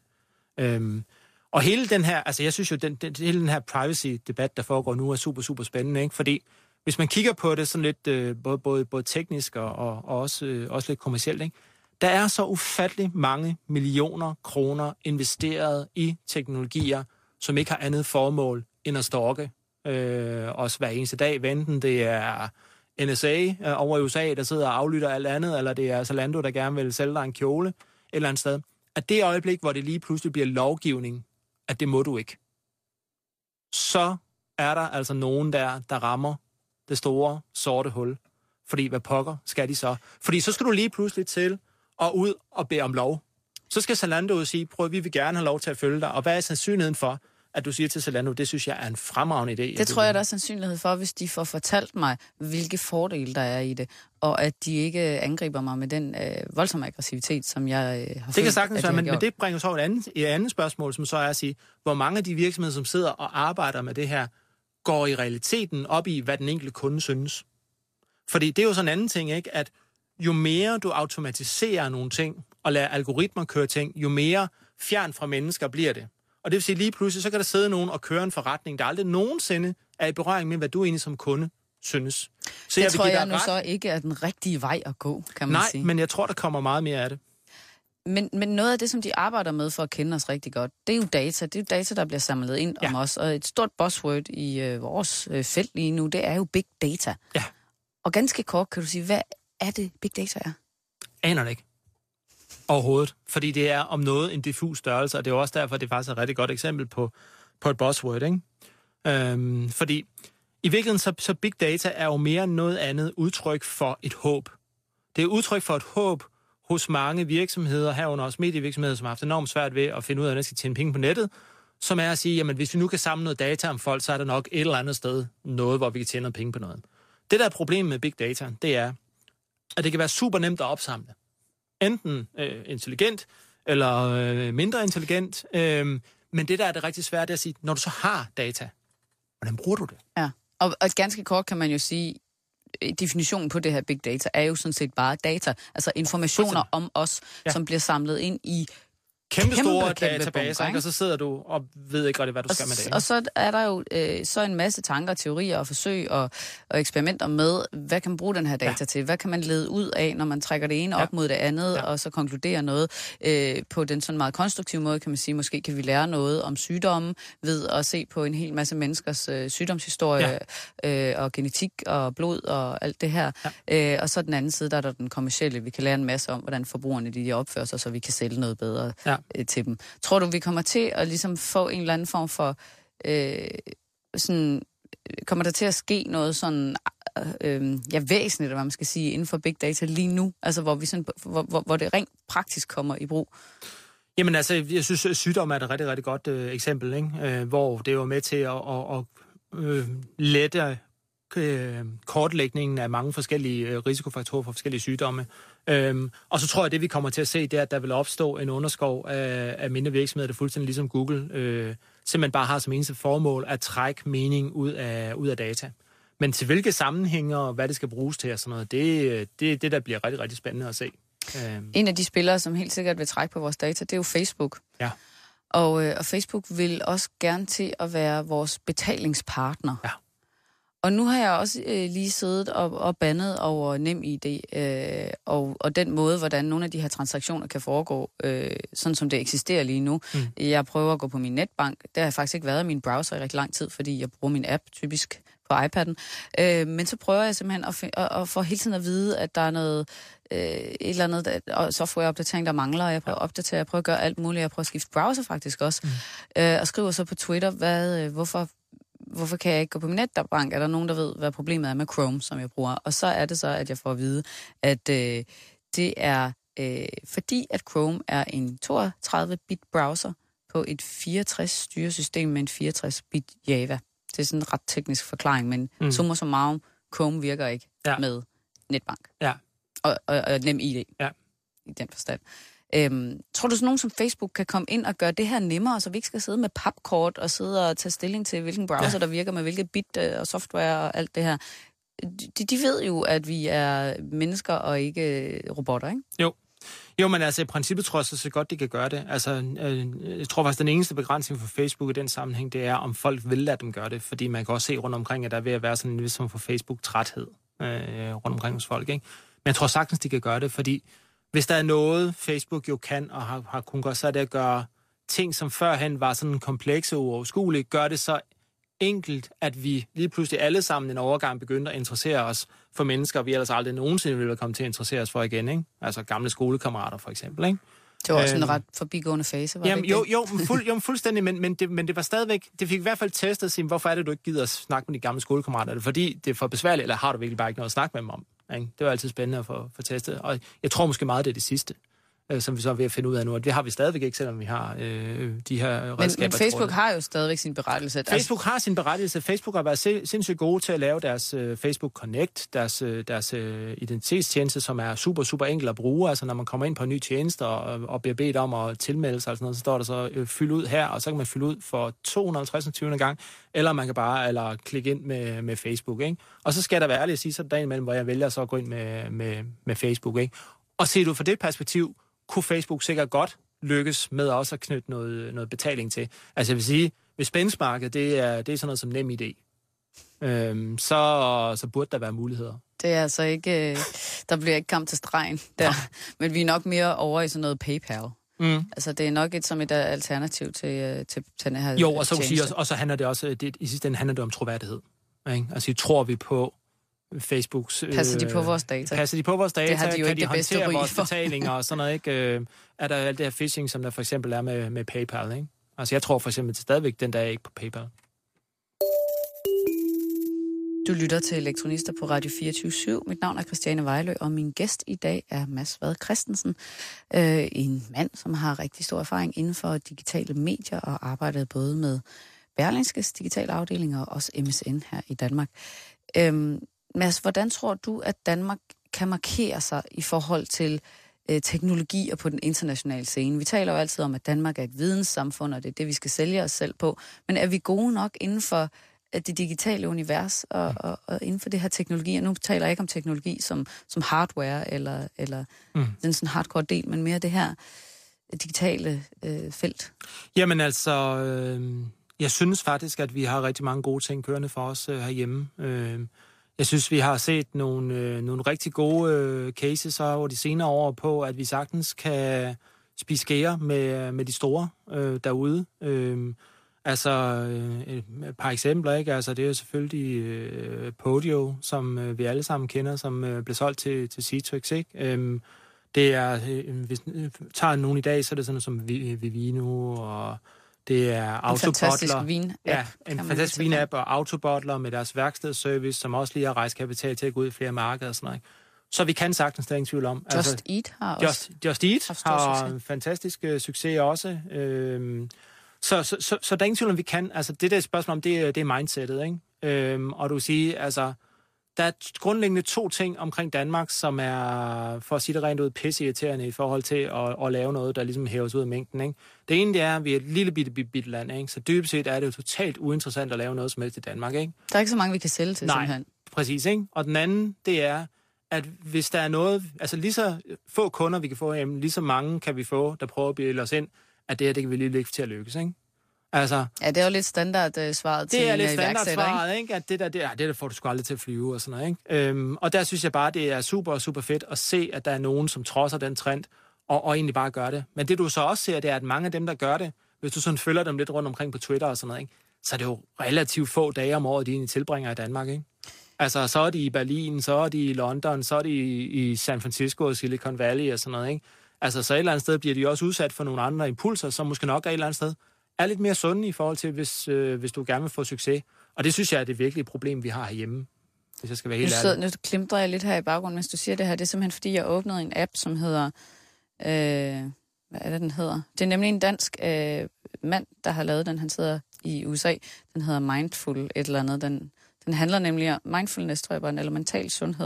[SPEAKER 5] Og hele den her, altså jeg synes jo, hele den her privacy-debat, der foregår nu, er super, super spændende, ikke? Fordi hvis man kigger på det sådan lidt, både teknisk og også lidt kommercielt, ikke? Der er så ufattelig mange millioner kroner investeret i teknologier, som ikke har andet formål end at stalke os hver eneste dag. Enten det er NSA over i USA, der sidder og aflytter alt andet, eller det er Zalando, der gerne vil sælge dig en kjole et eller andet sted. At det øjeblik, hvor det lige pludselig bliver lovgivning, at det må du ikke, så er der altså nogen der rammer det store sorte hul. Fordi hvad pokker skal de så? Fordi så skal du lige pludselig til og ud og bede om lov. Så skal Zalando sige, prøv, vi vil gerne have lov til at følge dig. Og hvad er sandsynligheden for, at du siger til Zalando, det synes jeg er en fremragende idé?
[SPEAKER 4] Det tror jeg, der er sandsynlighed for, hvis de får fortalt mig, hvilke fordele der er i det, og at de ikke angriber mig med den voldsomme aggressivitet, som jeg har følt.
[SPEAKER 5] Det kan sagtens være, men det bringer så et andet spørgsmål, som så er at sige, hvor mange af de virksomheder, som sidder og arbejder med det her, går i realiteten op i, hvad den enkelte kunde synes. Fordi det er jo sådan en anden ting, ikke? At jo mere du automatiserer nogle ting, og lader algoritmer køre ting, jo mere fjern fra mennesker bliver det. Og det vil sige, lige pludselig, så kan der sidde nogen og køre en forretning, der aldrig nogensinde er i berøring med, hvad du egentlig som kunde synes. Så
[SPEAKER 4] det tror jeg nu så ikke er den rigtige vej at gå, kan man sige.
[SPEAKER 5] Nej, men jeg tror, der kommer meget mere af det.
[SPEAKER 4] Men noget af det, som de arbejder med for at kende os rigtig godt, det er jo data. Det er jo data, der bliver samlet ind om os. Og et stort buzzword i vores felt lige nu, det er jo big data.
[SPEAKER 5] Ja.
[SPEAKER 4] Og ganske kort kan du sige, hvad er det big data er?
[SPEAKER 5] Aner det ikke. Overhovedet. Fordi det er om noget en diffus størrelse, og det er også derfor, det er faktisk et rigtig godt eksempel på et buzzword, ikke? Fordi i virkeligheden, så big data er jo mere end noget andet udtryk for et håb. Det er udtryk for et håb hos mange virksomheder, herunder også medievirksomheder, som har haft enormt svært ved at finde ud af, at de skal tjene penge på nettet, som er at sige, jamen hvis vi nu kan samle noget data om folk, så er der nok et eller andet sted noget, hvor vi kan tjene noget penge på noget. Det, der er problemet med big data, det er, at det kan være super nemt at opsamle. Enten intelligent, eller mindre intelligent. Men det, der er det rigtig svært, det er at sige, når du så har data, hvordan bruger du det?
[SPEAKER 4] Ja, og ganske kort kan man jo sige, definitionen på det her big data er jo sådan set bare data. Altså informationer om os, som bliver samlet ind i
[SPEAKER 5] kæmpe store databaser, og så sidder du og ved ikke rigtig, hvad du skal med det.
[SPEAKER 4] Og så er der jo så en masse tanker, teorier og forsøg og eksperimenter med, hvad kan man bruge den her data til? Hvad kan man lede ud af, når man trækker det ene op mod det andet, og så konkluderer noget på den sådan meget konstruktive måde, kan man sige. Måske kan vi lære noget om sygdomme ved at se på en hel masse menneskers sygdomshistorie og genetik og blod og alt det her. Og så den anden side, der er der den kommercielle. Vi kan lære en masse om, hvordan forbrugerne de opfører sig, så vi kan sælge noget bedre til dem. Tror du, vi kommer til at ligesom få en eller anden form for sådan, kommer der til at ske noget sådan væsentligt, hvad man skal sige, inden for big data lige nu? Altså, hvor vi sådan, hvor det rent praktisk kommer i brug?
[SPEAKER 5] Jamen altså, jeg synes, at sygdom er et rigtig, rigtig godt eksempel, ikke? Hvor det var med til at lette kortlægningen af mange forskellige risikofaktorer for forskellige sygdomme. Og så tror jeg, at det vi kommer til at se, det er, at der vil opstå en underskov af mindre virksomheder, der fuldstændig ligesom Google simpelthen bare har som eneste formål at trække mening ud af data. Men til hvilke sammenhænger og hvad det skal bruges til og sådan noget, det der bliver rigtig, rigtig spændende at se.
[SPEAKER 4] En af de spillere, som helt sikkert vil trække på vores data, det er jo Facebook.
[SPEAKER 5] Ja.
[SPEAKER 4] Og Facebook vil også gerne til at være vores betalingspartner.
[SPEAKER 5] Ja.
[SPEAKER 4] Og nu har jeg også lige siddet og bandet over NemID, og den måde, hvordan nogle af de her transaktioner kan foregå, sådan som det eksisterer lige nu. Jeg prøver at gå på min netbank. Der har jeg faktisk ikke været i min browser i rigtig lang tid, fordi jeg bruger min app typisk på iPad'en. Men så prøver jeg simpelthen at få hele tiden at vide, at der er noget, et eller andet softwareopdatering, der mangler. Jeg prøver at opdatere, jeg prøver at gøre alt muligt. Jeg prøver at skifte browser faktisk også. Og skriver så på Twitter, hvorfor kan jeg ikke gå på min netbank? Er der nogen, der ved, hvad problemet er med Chrome, som jeg bruger? Og så er det så, at jeg får at vide, at det er fordi, at Chrome er en 32-bit browser på et 64-styresystem med en 64-bit Java. Det er sådan en ret teknisk forklaring, men summa summarum, Chrome virker ikke med netbank.
[SPEAKER 5] Ja.
[SPEAKER 4] Og NemID i den forstand. Tror du, sådan nogen som Facebook kan komme ind og gøre det her nemmere, så vi ikke skal sidde med papkort og sidde og tage stilling til, hvilken browser der virker med hvilket bit og software og alt det her? De ved jo, at vi er mennesker og ikke robotter, ikke?
[SPEAKER 5] Jo, men altså i princippet tror jeg så godt, de kan gøre det. Altså, jeg tror faktisk, den eneste begrænsning for Facebook i den sammenhæng, det er, om folk vil lade dem gøre det. Fordi man kan også se rundt omkring, at der er ved at være sådan en vis form for Facebook-træthed rundt omkring hos folk, ikke? Men jeg tror sagtens, de kan gøre det, fordi hvis der er noget, Facebook jo kan og har kunnet gøre, så er det at gøre ting, som førhen var sådan komplekse og uoverskuelige, gør det så enkelt, at vi lige pludselig alle sammen en overgang begyndte at interessere os for mennesker, vi ellers aldrig nogensinde ville komme til at interessere os for igen, ikke? Altså gamle skolekammerater for eksempel, ikke?
[SPEAKER 4] Det var også en ret forbigående fase, var det ikke?
[SPEAKER 5] Fuldstændig, men det var stadigvæk, det fik i hvert fald testet at sige, hvorfor er det, du ikke gider at snakke med de gamle skolekammerater? Er det fordi, det er for besværligt, eller har du virkelig bare ikke noget at snakke med dem om? Ikke? Det var altid spændende at få testet, og jeg tror måske meget, det er det sidste, som vi så er ved at finde ud af nu, og det har vi stadigvæk ikke, selvom vi har de her redskaber.
[SPEAKER 4] Men Facebook har jo stadigvæk sin berettigelse.
[SPEAKER 5] Facebook har sin berettigelse. Facebook har været sindssygt gode til at lave deres Facebook Connect, deres identitetstjeneste, som er super, super enkel at bruge. Altså når man kommer ind på en ny tjeneste og bliver bedt om at tilmelde sig, så står der så fyld ud her, og så kan man fylde ud for 250. gang, eller man kan bare klikke ind med Facebook, ikke? Og så skal der være ærligt at sige, så dagen imellem, hvor jeg vælger så at gå ind med Facebook, ikke? Og ser du fra det perspektiv, kunne Facebook sikkert godt lykkes med også at knytte noget betaling til. Altså jeg vil sige, hvis benchmarket, det er sådan noget som NemID, så burde der være muligheder. Det er altså ikke,
[SPEAKER 4] der bliver ikke kamp til stregen der, men vi er nok mere over i sådan noget PayPal. Altså det er nok som et alternativ til den her.
[SPEAKER 5] Jo, og så kan sige, og så handler det også, i sidste ende handler det om troværdighed. Ikke? Altså tror vi på Facebooks...
[SPEAKER 4] Passer de på vores data?
[SPEAKER 5] Passer de på vores data?
[SPEAKER 4] Det har de jo
[SPEAKER 5] kan
[SPEAKER 4] ikke
[SPEAKER 5] de
[SPEAKER 4] det bedste
[SPEAKER 5] håndtere vores
[SPEAKER 4] for.
[SPEAKER 5] betalinger og sådan noget, ikke? Er der alt det her phishing, som der for eksempel er med PayPal, ikke? Altså jeg tror for eksempel stadigvæk, den der er ikke på PayPal.
[SPEAKER 4] Du lytter til Elektronister på Radio 24/7. Mit navn er Christiane Vejlø, og min gæst i dag er Mads Vad Christensen. En mand, som har rigtig stor erfaring inden for digitale medier og arbejdet både med Berlingskes digitale afdelinger og også MSN her i Danmark. Mads, hvordan tror du, at Danmark kan markere sig i forhold til teknologier på den internationale scene? Vi taler jo altid om, at Danmark er et videnssamfund, og det er det, vi skal sælge os selv på. Men er vi gode nok inden for det digitale univers og inden for det her teknologi? Og nu taler jeg ikke om teknologi som hardware eller den sådan hardcore del, men mere det her digitale felt?
[SPEAKER 5] Jamen altså, jeg synes faktisk, at vi har rigtig mange gode ting kørende for os herhjemme. Jeg synes, vi har set nogle rigtig gode cases over de senere år på, at vi sagtens kan spise gære med de store derude. Et par eksempler, ikke? Altså, det er jo selvfølgelig Podio, som vi alle sammen kender, som blev solgt til Citrix, ikke? Det er, hvis tager nogen i dag, så er det sådan noget som Vivino, og det er Autobottler.
[SPEAKER 4] En fantastisk vin-app.
[SPEAKER 5] Ja, en fantastisk vin-app, og Autobottler med deres værkstedsservice, som også lige har rejst kapital til at gå ud i flere markeder og sådan noget. Så vi kan sagtens, der er ingen tvivl om.
[SPEAKER 4] Just Eat har også
[SPEAKER 5] Just Eat har en fantastisk succes også. Så der er ingen tvivl om, vi kan. Altså, det der spørgsmål om, det er mindsetet, ikke? Og du vil sige, altså, der er grundlæggende 2 ting omkring Danmark, som er, for at sige det rent ud, pisseirriterende i forhold til at lave noget, der ligesom hæves ud af mængden, ikke? Det ene, det er, at vi er et lille bitte land, ikke? Så dybest set er det jo totalt uinteressant at lave noget som helst i Danmark, ikke?
[SPEAKER 4] Der er ikke så mange, vi kan sælge til, simpelthen.
[SPEAKER 5] Nej, præcis, ikke? Og den anden, det er, at hvis der er noget, altså lige så få kunder, vi kan få hjemme, lige så mange kan vi få, der prøver at bilde os ind, at det kan vi lige lægge til at lykkes, ikke? Altså,
[SPEAKER 4] ja, det er jo lidt standardsvaret til iværksætter, ikke? Det er lidt standardsvaret, ikke?
[SPEAKER 5] At det der får du sgu aldrig til at flyve og sådan noget, ikke? Og der synes jeg bare, det er super, super fedt at se, at der er nogen, som trodser den trend, og egentlig bare gør det. Men det du så også ser, det er, at mange af dem, der gør det, hvis du sådan følger dem lidt rundt omkring på Twitter og sådan noget, ikke? Så er det jo relativt få dage om året, de egentlig tilbringer i Danmark, ikke? Altså, så er de i Berlin, så er de i London, så er de i San Francisco og Silicon Valley og sådan noget, ikke? Altså, så et eller andet sted bliver de også udsat for nogle andre impulser, som måske nok er et eller andet sted er lidt mere sunde i forhold til, hvis du gerne vil få succes. Og det synes jeg er det virkelige problem, vi har herhjemme, hvis jeg skal være helt ærlig.
[SPEAKER 4] Nu klimtrer jeg lidt her i baggrunden, mens du siger det her. Det er simpelthen, fordi jeg åbnede en app, som hedder... hvad er det, den hedder? Det er nemlig en dansk mand, der har lavet den. Han sidder i USA. Den hedder Mindful et eller andet. Den handler nemlig om mindfulness, tror jeg, bare, eller mental sundhed.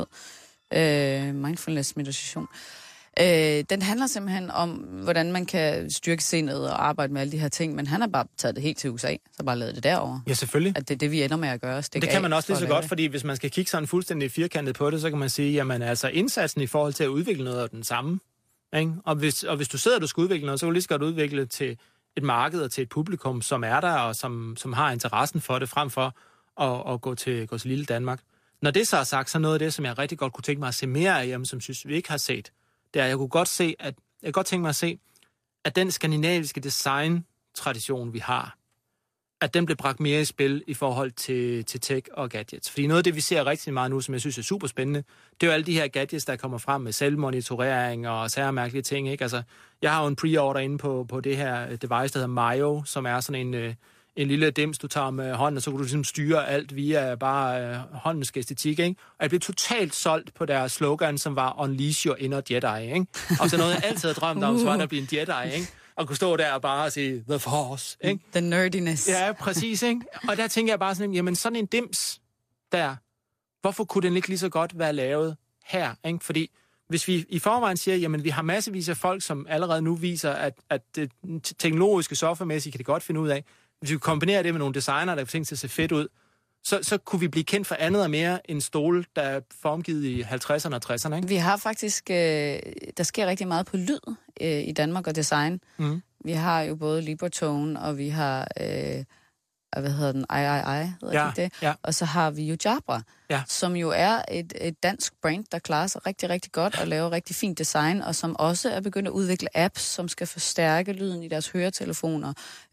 [SPEAKER 4] Mindfulness-meditation. Den handler simpelthen om, hvordan man kan styrke sindet og arbejde med alle de her ting, men han har bare taget det helt til USA, så bare lavet det derovre.
[SPEAKER 5] Ja, selvfølgelig.
[SPEAKER 4] At det er det, vi ender med at gøre.
[SPEAKER 5] Det kan man også lige så godt, fordi hvis man skal kigge sådan fuldstændig firkantet på det, så kan man sige, jamen altså indsatsen i forhold til at udvikle noget er den samme. Ikke? Og hvis du sidder og du skal udvikle noget, så kan du lige så godt udvikle til et marked og til et publikum, som er der, og som har interessen for det, frem for at gå til lille Danmark. Når det så er sagt, så noget af det, som jeg rigtig godt kunne tænke mig at se mere af, som synes vi ikke har set, det er, jeg kunne godt tænke mig at se, at den skandinaviske design-tradition, vi har, at den blev bragt mere i spil i forhold til tech og gadgets. Fordi noget af det, vi ser rigtig meget nu, som jeg synes er super spændende, det er jo alle de her gadgets, der kommer frem med selvmonitorering og særmærkelige ting, ikke? Altså, jeg har jo en pre-order inde på det her device, der hedder Mayo, som er sådan en lille dims, du tager med hånden, og så kan du ligesom styre alt via bare håndens æstetik, ikke? Og jeg blev totalt solgt på deres slogan, som var Unleash your inner Jedi, ikke? Og så noget, jeg altid havde drømt om, så var der at blive en Jedi, ikke? Og kunne stå der og bare sige, the force, ikke?
[SPEAKER 4] The nerdiness.
[SPEAKER 5] Ja, præcis, ikke? Og der tænker jeg bare sådan, jamen sådan en dims der, hvorfor kunne den ikke lige så godt være lavet her, ikke? Fordi hvis vi i forvejen siger, jamen vi har massevis af folk, som allerede nu viser, at det teknologiske softwaremæssigt kan det godt finde ud af, hvis vi kombinerer det med nogle designer, der kan tænke til at se fedt ud, så kunne vi blive kendt for andet og mere end stole, der er formgivet i 50'erne og 60'erne, ikke?
[SPEAKER 4] Vi har faktisk, der sker rigtig meget på lyd i Danmark og design. Mm. Vi har jo både Libertone, og vi har, hvad hedder den, hedder det? Ja. Og så har vi jo Jabra, som jo er et dansk brand, der klarer sig rigtig, rigtig godt og laver rigtig fint design, og som også er begyndt at udvikle apps, som skal forstærke lyden i deres høretelefoner.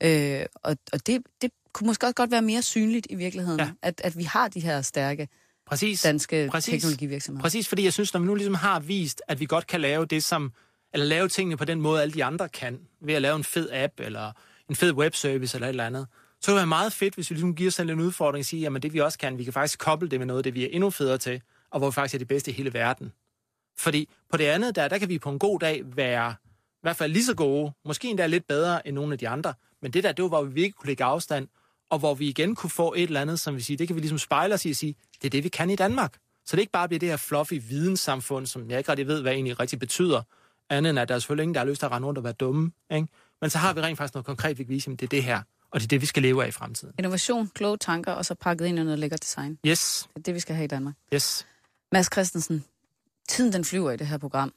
[SPEAKER 4] Og det kunne måske også godt være mere synligt i virkeligheden, at vi har de her stærke danske teknologivirksomheder. Præcis,
[SPEAKER 5] fordi jeg synes, når vi nu ligesom har vist, at vi godt kan lave det eller lave tingene på den måde, alle de andre kan, ved at lave en fed app, eller en fed webservice, eller et eller andet, så det være meget fedt, hvis vi ligesom giver os en udfordring og siger, jamen det vi også kan, vi kan faktisk koble det med noget, det vi er endnu federe til, og hvor vi faktisk er det bedste i hele verden. Fordi på det andet, der kan vi på en god dag være i hvert fald lige så gode, måske endda lidt bedre end nogle af de andre, men det var, hvor vi virkelig kunne lægge afstand, og hvor vi igen kunne få et eller andet, som vi siger, det kan vi ligesom spejle os i og sige, det er det, vi kan i Danmark. Så det ikke bare bliver det her fluffy videnssamfund, som jeg ikke rigtig ved, hvad egentlig rigtig betyder, andet end at der er selvfølgelig ingen, der har lyst til at rende rundt og være dumme, ikke? Men så har vi rent faktisk noget konkret, vi kan vise, at det er det her, og det er det, vi skal leve af i fremtiden.
[SPEAKER 4] Innovation, kloge tanker, og så pakket ind i noget lækkert design.
[SPEAKER 5] Yes.
[SPEAKER 4] Det er det, vi skal have i Danmark.
[SPEAKER 5] Yes.
[SPEAKER 4] Mads Christensen, tiden den flyver i det her program.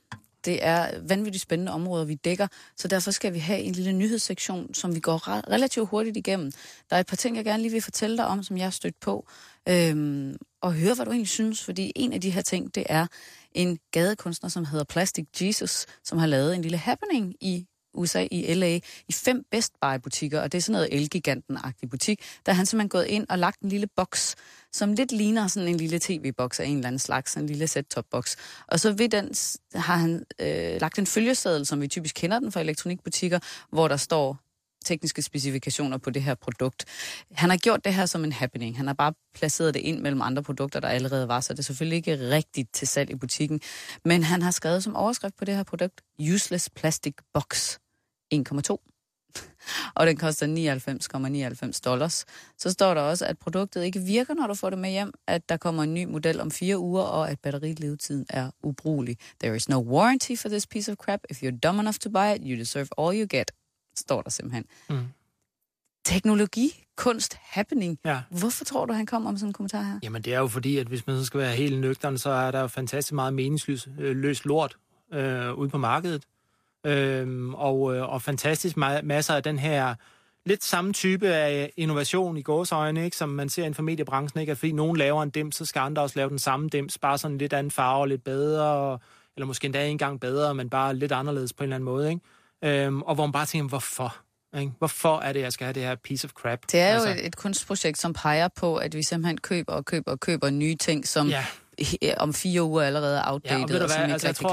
[SPEAKER 4] det er vanvittigt spændende områder, vi dækker, så derfor skal vi have en lille nyhedssektion, som vi går relativt hurtigt igennem. Der er et par ting, jeg gerne lige vil fortælle dig om, som jeg har stødt på, og høre, hvad du egentlig synes, fordi en af de her ting, det er en gadekunstner, som hedder Plastic Jesus, som har lavet en lille happening i USA, i LA, i 5 Best Buy-butikker, og det er sådan noget Elgiganten-agtig butik, der har han simpelthen gået ind og lagt en lille boks, som lidt ligner sådan en lille tv-boks af en eller anden slags, en lille set-top-boks. Og så ved den har han lagt en følgeseddel, som vi typisk kender den fra elektronikbutikker, hvor der står tekniske specifikationer på det her produkt. Han har gjort det her som en happening. Han har bare placeret det ind mellem andre produkter, der allerede var, så det er selvfølgelig ikke rigtigt til salg i butikken. Men han har skrevet som overskrift på det her produkt, Useless Plastic Box 1,2. Og den koster $99,99. Så står der også, at produktet ikke virker, når du får det med hjem, at der kommer en ny model om 4 uger, og at batterilevetiden er ubrugelig. There is no warranty for this piece of crap. If you're dumb enough to buy it, you deserve all you get. Står der simpelthen. Teknologi, kunst, happening. Ja. Hvorfor tror du, han kom om sådan en kommentar her?
[SPEAKER 5] Jamen, det er jo fordi, at hvis man så skal være helt nøgtern, så er der jo fantastisk meget meningsløst lort ude på markedet. Og fantastisk masser af den her lidt samme type af innovation i gåseøjne, ikke, som man ser inden for mediebranchen, ikke? At fordi nogen laver en dims, så skal andre også lave den samme dims, bare sådan lidt anden farve, lidt bedre, eller måske endda ikke engang bedre, men bare lidt anderledes på en eller anden måde, ikke? Og hvor man bare tænker, hvorfor? Ikke? Hvorfor er det, jeg skal have det her piece of crap?
[SPEAKER 4] Det er jo et kunstprojekt, som peger på, at vi simpelthen køber nye ting, som om 4 uger allerede er outdated. Ja, og ved du hvad,
[SPEAKER 5] altså, jeg tror,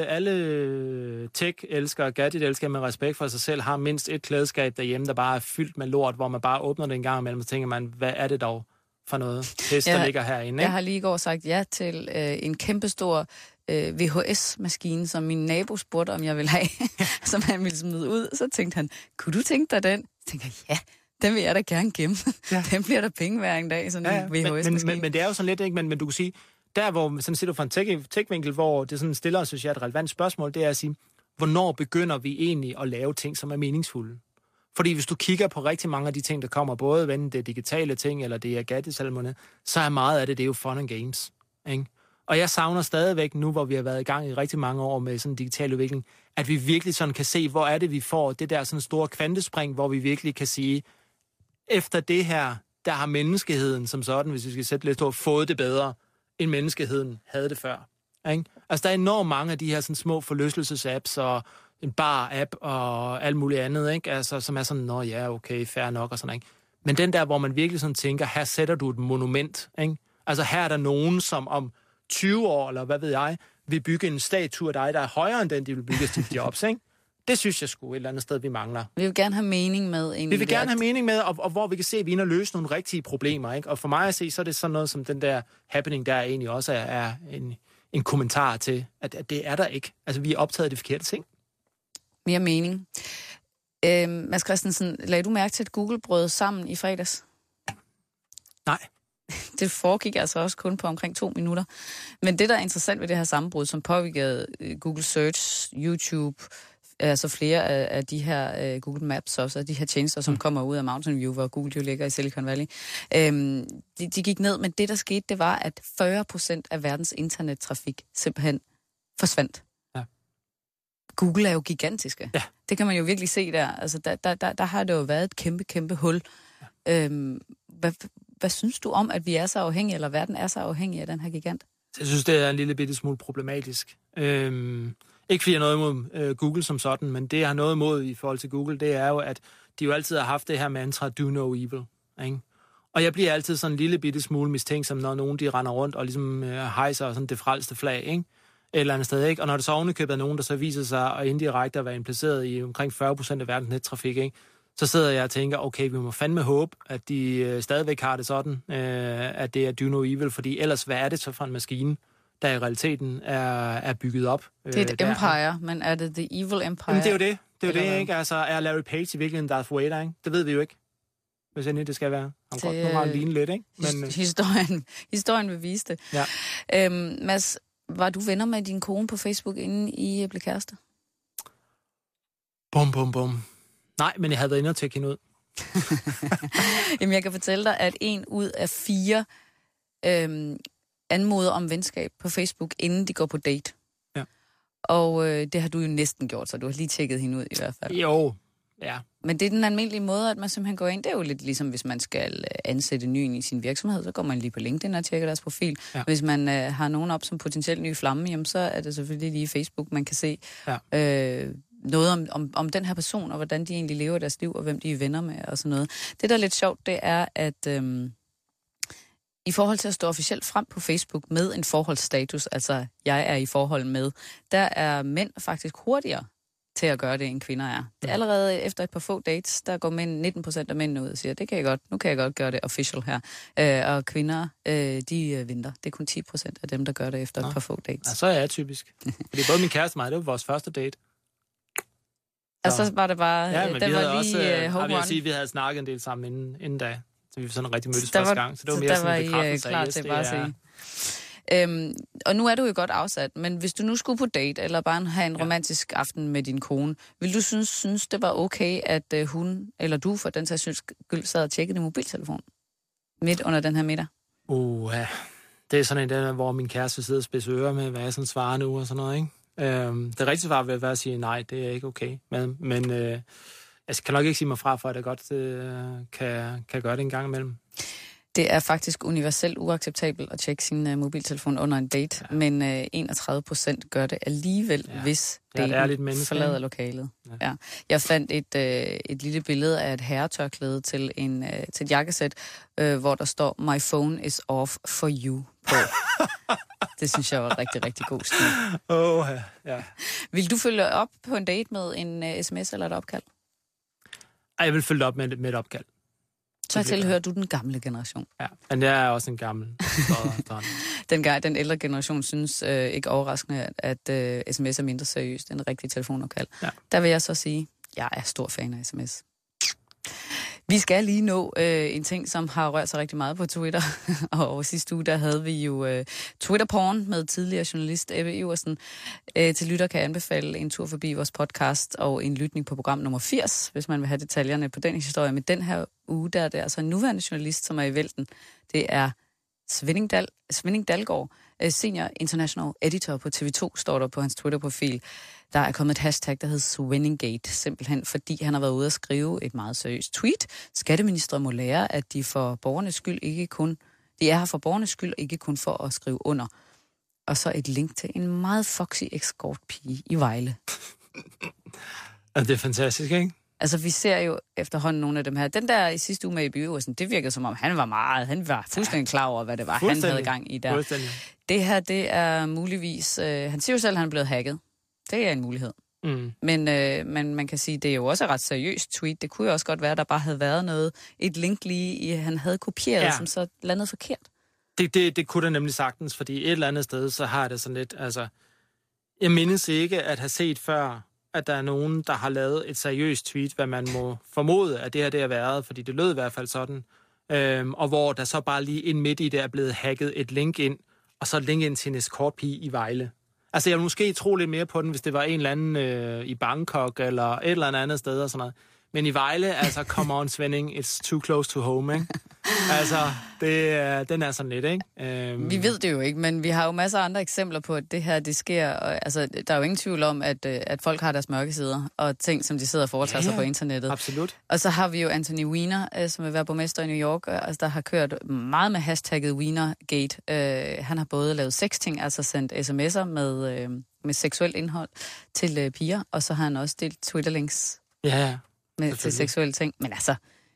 [SPEAKER 5] alle tech-elskere, gadget-elskere med respekt for sig selv, har mindst et klædeskab derhjemme, der bare er fyldt med lort, hvor man bare åbner det en gang imellem, og tænker man, hvad er det dog for noget pis, der ligger herinde? Ikke?
[SPEAKER 4] Jeg har lige i går sagt ja til en kæmpestor VHS-maskine, som min nabo spurgte, om jeg ville have, som han ville smide ud. Så tænkte han, kunne du tænke dig den? Så tænkte jeg, ja, den vil jeg da gerne gemme. Ja. Den bliver der penge hver en dag, sådan en VHS-maskine.
[SPEAKER 5] Men det er jo sådan lidt, ikke? Men du kan sige, der hvor, sådan set fra en tech-vinkel, hvor det sådan stiller, synes jeg, et relevant spørgsmål, det er at sige, hvornår begynder vi egentlig at lave ting, som er meningsfulde? Fordi hvis du kigger på rigtig mange af de ting, der kommer, både hvad det digitale ting, eller det er gadgets eller noget, så er meget af det er jo fun and games, ikke? Og jeg savner stadigvæk nu, hvor vi har været i gang i rigtig mange år med sådan en digital udvikling, at vi virkelig sådan kan se, hvor er det, vi får det der sådan store kvantespring, hvor vi virkelig kan sige, efter det her, der har menneskeheden som sådan, hvis vi skal sætte lidt stort, fået det bedre, end menneskeheden havde det før. Ikke? Altså, der er enormt mange af de her sådan små forlystelsesapps og en bar-app og alt muligt andet, ikke? Altså, som er sådan, nå ja, okay, fair nok og sådan, ikke? Men den der, hvor man virkelig sådan tænker, her sætter du et monument, ikke? Altså, her er der nogen, som om 20 år, eller hvad ved jeg, vil bygge en statue af dig, der er højere end den, de vil bygge Steve Jobs, ikke? Det synes jeg sgu et eller andet sted, vi mangler.
[SPEAKER 4] Vi vil gerne have mening med.
[SPEAKER 5] Vi vil gerne have mening med, og hvor vi kan se, at vi er inde og løse nogle rigtige problemer, ikke? Og for mig at se, så er det sådan noget, som den der happening, der egentlig også er en kommentar til, at det er der ikke. Altså, vi er optaget af de forkerte ting.
[SPEAKER 4] Mere mening. Mads Christensen, lagde du mærke til, at Google brød sammen i fredags?
[SPEAKER 5] Nej.
[SPEAKER 4] Det foregik altså også kun på omkring 2 minutter. Men det, der er interessant ved det her sammenbrud, som påvirkede Google Search, YouTube, altså flere af de her Google Maps også, de her tjenester, som kommer ud af Mountain View, hvor Google jo ligger i Silicon Valley, de gik ned, men det, der skete, det var, at 40% af verdens internettrafik simpelthen forsvandt. Ja. Google er jo gigantiske. Ja. Det kan man jo virkelig se der. Altså, der har det jo været et kæmpe hul. Ja. Hvad synes du om, at vi er så afhængige, eller verden er så afhængig af den her gigant?
[SPEAKER 5] Jeg synes, det er en lille bitte smule problematisk. Ikke fordi jeg har noget imod Google som sådan, men det jeg har noget imod i forhold til Google, det er jo, at de jo altid har haft det her mantra, do no evil. Ikke? Og jeg bliver altid sådan en lille bitte smule mistænksom, når nogen de render rundt og ligesom hejser sådan det frelste flag, ikke? Et eller andet sted, ikke? Og når det så ovenikøbet er nogen, der så viser sig at indirekte at være impliceret i omkring 40% af verdens nettrafik, ikke? Så sidder jeg og tænker, okay, vi må fandme håbe, at de stadigvæk har det sådan, at det er do no evil, fordi ellers, hvad er det så for en maskine, der i realiteten er bygget op?
[SPEAKER 4] Det er et empire, men er det the evil empire?
[SPEAKER 5] Jamen, det er jo det. Det er jo det, ikke? Altså, er Larry Page i virkeligheden Darth Vader, ikke? Det ved vi jo ikke, hvis endelig det skal være. Han godt nu meget ligne lidt, ikke? Men,
[SPEAKER 4] historien vil vise det. Ja. Mads, var du venner med din kone på Facebook, inden I blev kærester?
[SPEAKER 5] Bum. Nej, men jeg havde været inde og tjekke hende ud.
[SPEAKER 4] Jamen, jeg kan fortælle dig, at 1 ud af 4 anmoder om venskab på Facebook, inden de går på date. Ja. Og det har du jo næsten gjort, så du har lige tjekket hende ud i hvert fald.
[SPEAKER 5] Jo, ja.
[SPEAKER 4] Men det er den almindelige måde, at man simpelthen går ind. Det er jo lidt ligesom, hvis man skal ansætte ny i sin virksomhed, så går man lige på LinkedIn og tjekker deres profil. Ja. Hvis man har nogen op som potentielt ny flamme, jamen, så er det selvfølgelig lige Facebook, man kan se noget om den her person, og hvordan de egentlig lever deres liv, og hvem de er venner med, og sådan noget. Det, der er lidt sjovt, det er, at i forhold til at stå officielt frem på Facebook med en forholdsstatus, altså jeg er i forhold med, der er mænd faktisk hurtigere til at gøre det, end kvinder er. Det er allerede efter et par få dates, der går 19% af mændene ud og siger, nu kan jeg godt gøre det official her. Og kvinder, de venter. Det er kun 10% af dem, der gør det efter et par få dates.
[SPEAKER 5] Ja, så er jeg typisk. Fordi både min kæreste og mig, det var vores første date.
[SPEAKER 4] Og så var det bare,
[SPEAKER 5] ja, men
[SPEAKER 4] der
[SPEAKER 5] vi
[SPEAKER 4] var
[SPEAKER 5] havde
[SPEAKER 4] lige
[SPEAKER 5] også,
[SPEAKER 4] home run.
[SPEAKER 5] Sige, vi havde snakket en del sammen inden da. Så vi var sådan rigtig mødtes første gang. Så det var mere sådan en bekræftelse
[SPEAKER 4] klar til bare at sige. Og nu er du jo godt afsat, men hvis du nu skulle på date, eller bare have en romantisk aften med din kone, vil du synes det var okay, at hun, eller du for den sags skyld, sad og tjekkede din mobiltelefon midt under den her middag?
[SPEAKER 5] Ja. Det er sådan en der, hvor min kæreste sidder og spidser ører med, hvad jeg sådan svarer nu og sådan noget, ikke? Det rigtige svar vil være at sige, nej, det er ikke okay. Men jeg kan nok ikke sige mig fra, for at jeg godt kan gøre det en gang imellem.
[SPEAKER 4] Det er faktisk universelt uacceptabelt at tjekke sin mobiltelefon under en date, men 31% gør det alligevel, hvis det forlader lokalet. Ja. Jeg fandt et lille billede af et herretørklæde til et jakkesæt, hvor der står, my phone is off for you på. Det synes jeg var rigtig, rigtig god stil.
[SPEAKER 5] Ja.
[SPEAKER 4] Vil du følge op på en date med en sms eller et opkald?
[SPEAKER 5] Ej, jeg vil følge op med et opkald.
[SPEAKER 4] Så tilhører du den gamle generation.
[SPEAKER 5] Ja, men jeg er også en gammel.
[SPEAKER 4] Den ældre generation synes ikke overraskende, at sms er mindre seriøst end rigtig telefonopkald. Ja. Der vil jeg så sige, at jeg er stor fan af sms. Vi skal lige nå en ting, som har rørt sig rigtig meget på Twitter. Og sidste uge, der havde vi jo Twitter-porn med tidligere journalist Ebbe Iversen. Til lytter kan jeg anbefale en tur forbi vores podcast og en lytning på program nummer 80, hvis man vil have detaljerne på den historie. Men den her uge, der er det altså en nuværende journalist, som er i vælten. Det er Svending Dalgaard, senior international editor på TV2, står der på hans Twitter-profil. Der er kommet et hashtag, der hedder Swinningate, simpelthen fordi han har været ude at skrive et meget seriøst tweet. Skatteministre må lære, at de er her for borgernes skyld, ikke kun for at skrive under. Og så et link til en meget foxy escortpige i Vejle.
[SPEAKER 5] Det er fantastisk, ikke?
[SPEAKER 4] Altså, vi ser jo efterhånden nogle af dem her. Den der i sidste uge med Ebbe Iversen, det virkede som om, han var fuldstændig klar over, hvad det var, han havde gang i der. Det her, det er muligvis... han siger jo selv, at han er blevet hacket. Det er en mulighed. Men man kan sige, det er jo også et ret seriøst tweet. Det kunne jo også godt være, at der bare havde været et link lige, han havde kopieret, som så landede forkert.
[SPEAKER 5] Det kunne der nemlig sagtens, fordi et eller andet sted, så har det sådan lidt... Altså, jeg mindes ikke at have set før, at der er nogen, der har lavet et seriøst tweet, hvad man må formode, at det her det har været, fordi det lød i hvert fald sådan, og hvor der så bare lige ind midt i det er blevet hacket et link ind, og så et link ind til en escortpige i Vejle. Altså, jeg vil måske tro lidt mere på den, hvis det var en eller anden i Bangkok, eller et eller andet sted og sådan noget. Men i Vejle, altså, come on, Svending, it's too close to home, ikke? Altså, den er sådan lidt, ikke?
[SPEAKER 4] Vi ved det jo ikke, men vi har jo masser af andre eksempler på, at det her, det sker. Og, altså, der er jo ingen tvivl om, at folk har deres mørke sider, og ting, som de sidder og foretager sig på internettet.
[SPEAKER 5] Absolut.
[SPEAKER 4] Og så har vi jo Anthony Weiner, som er borgmester i New York, altså, der har kørt meget med hashtagget Weinergate. Han har både lavet sexting, altså sendt sms'er med seksuelt indhold til piger, og så har han også delt Twitter-links.
[SPEAKER 5] Ja,
[SPEAKER 4] til seksuelle ting. Men altså,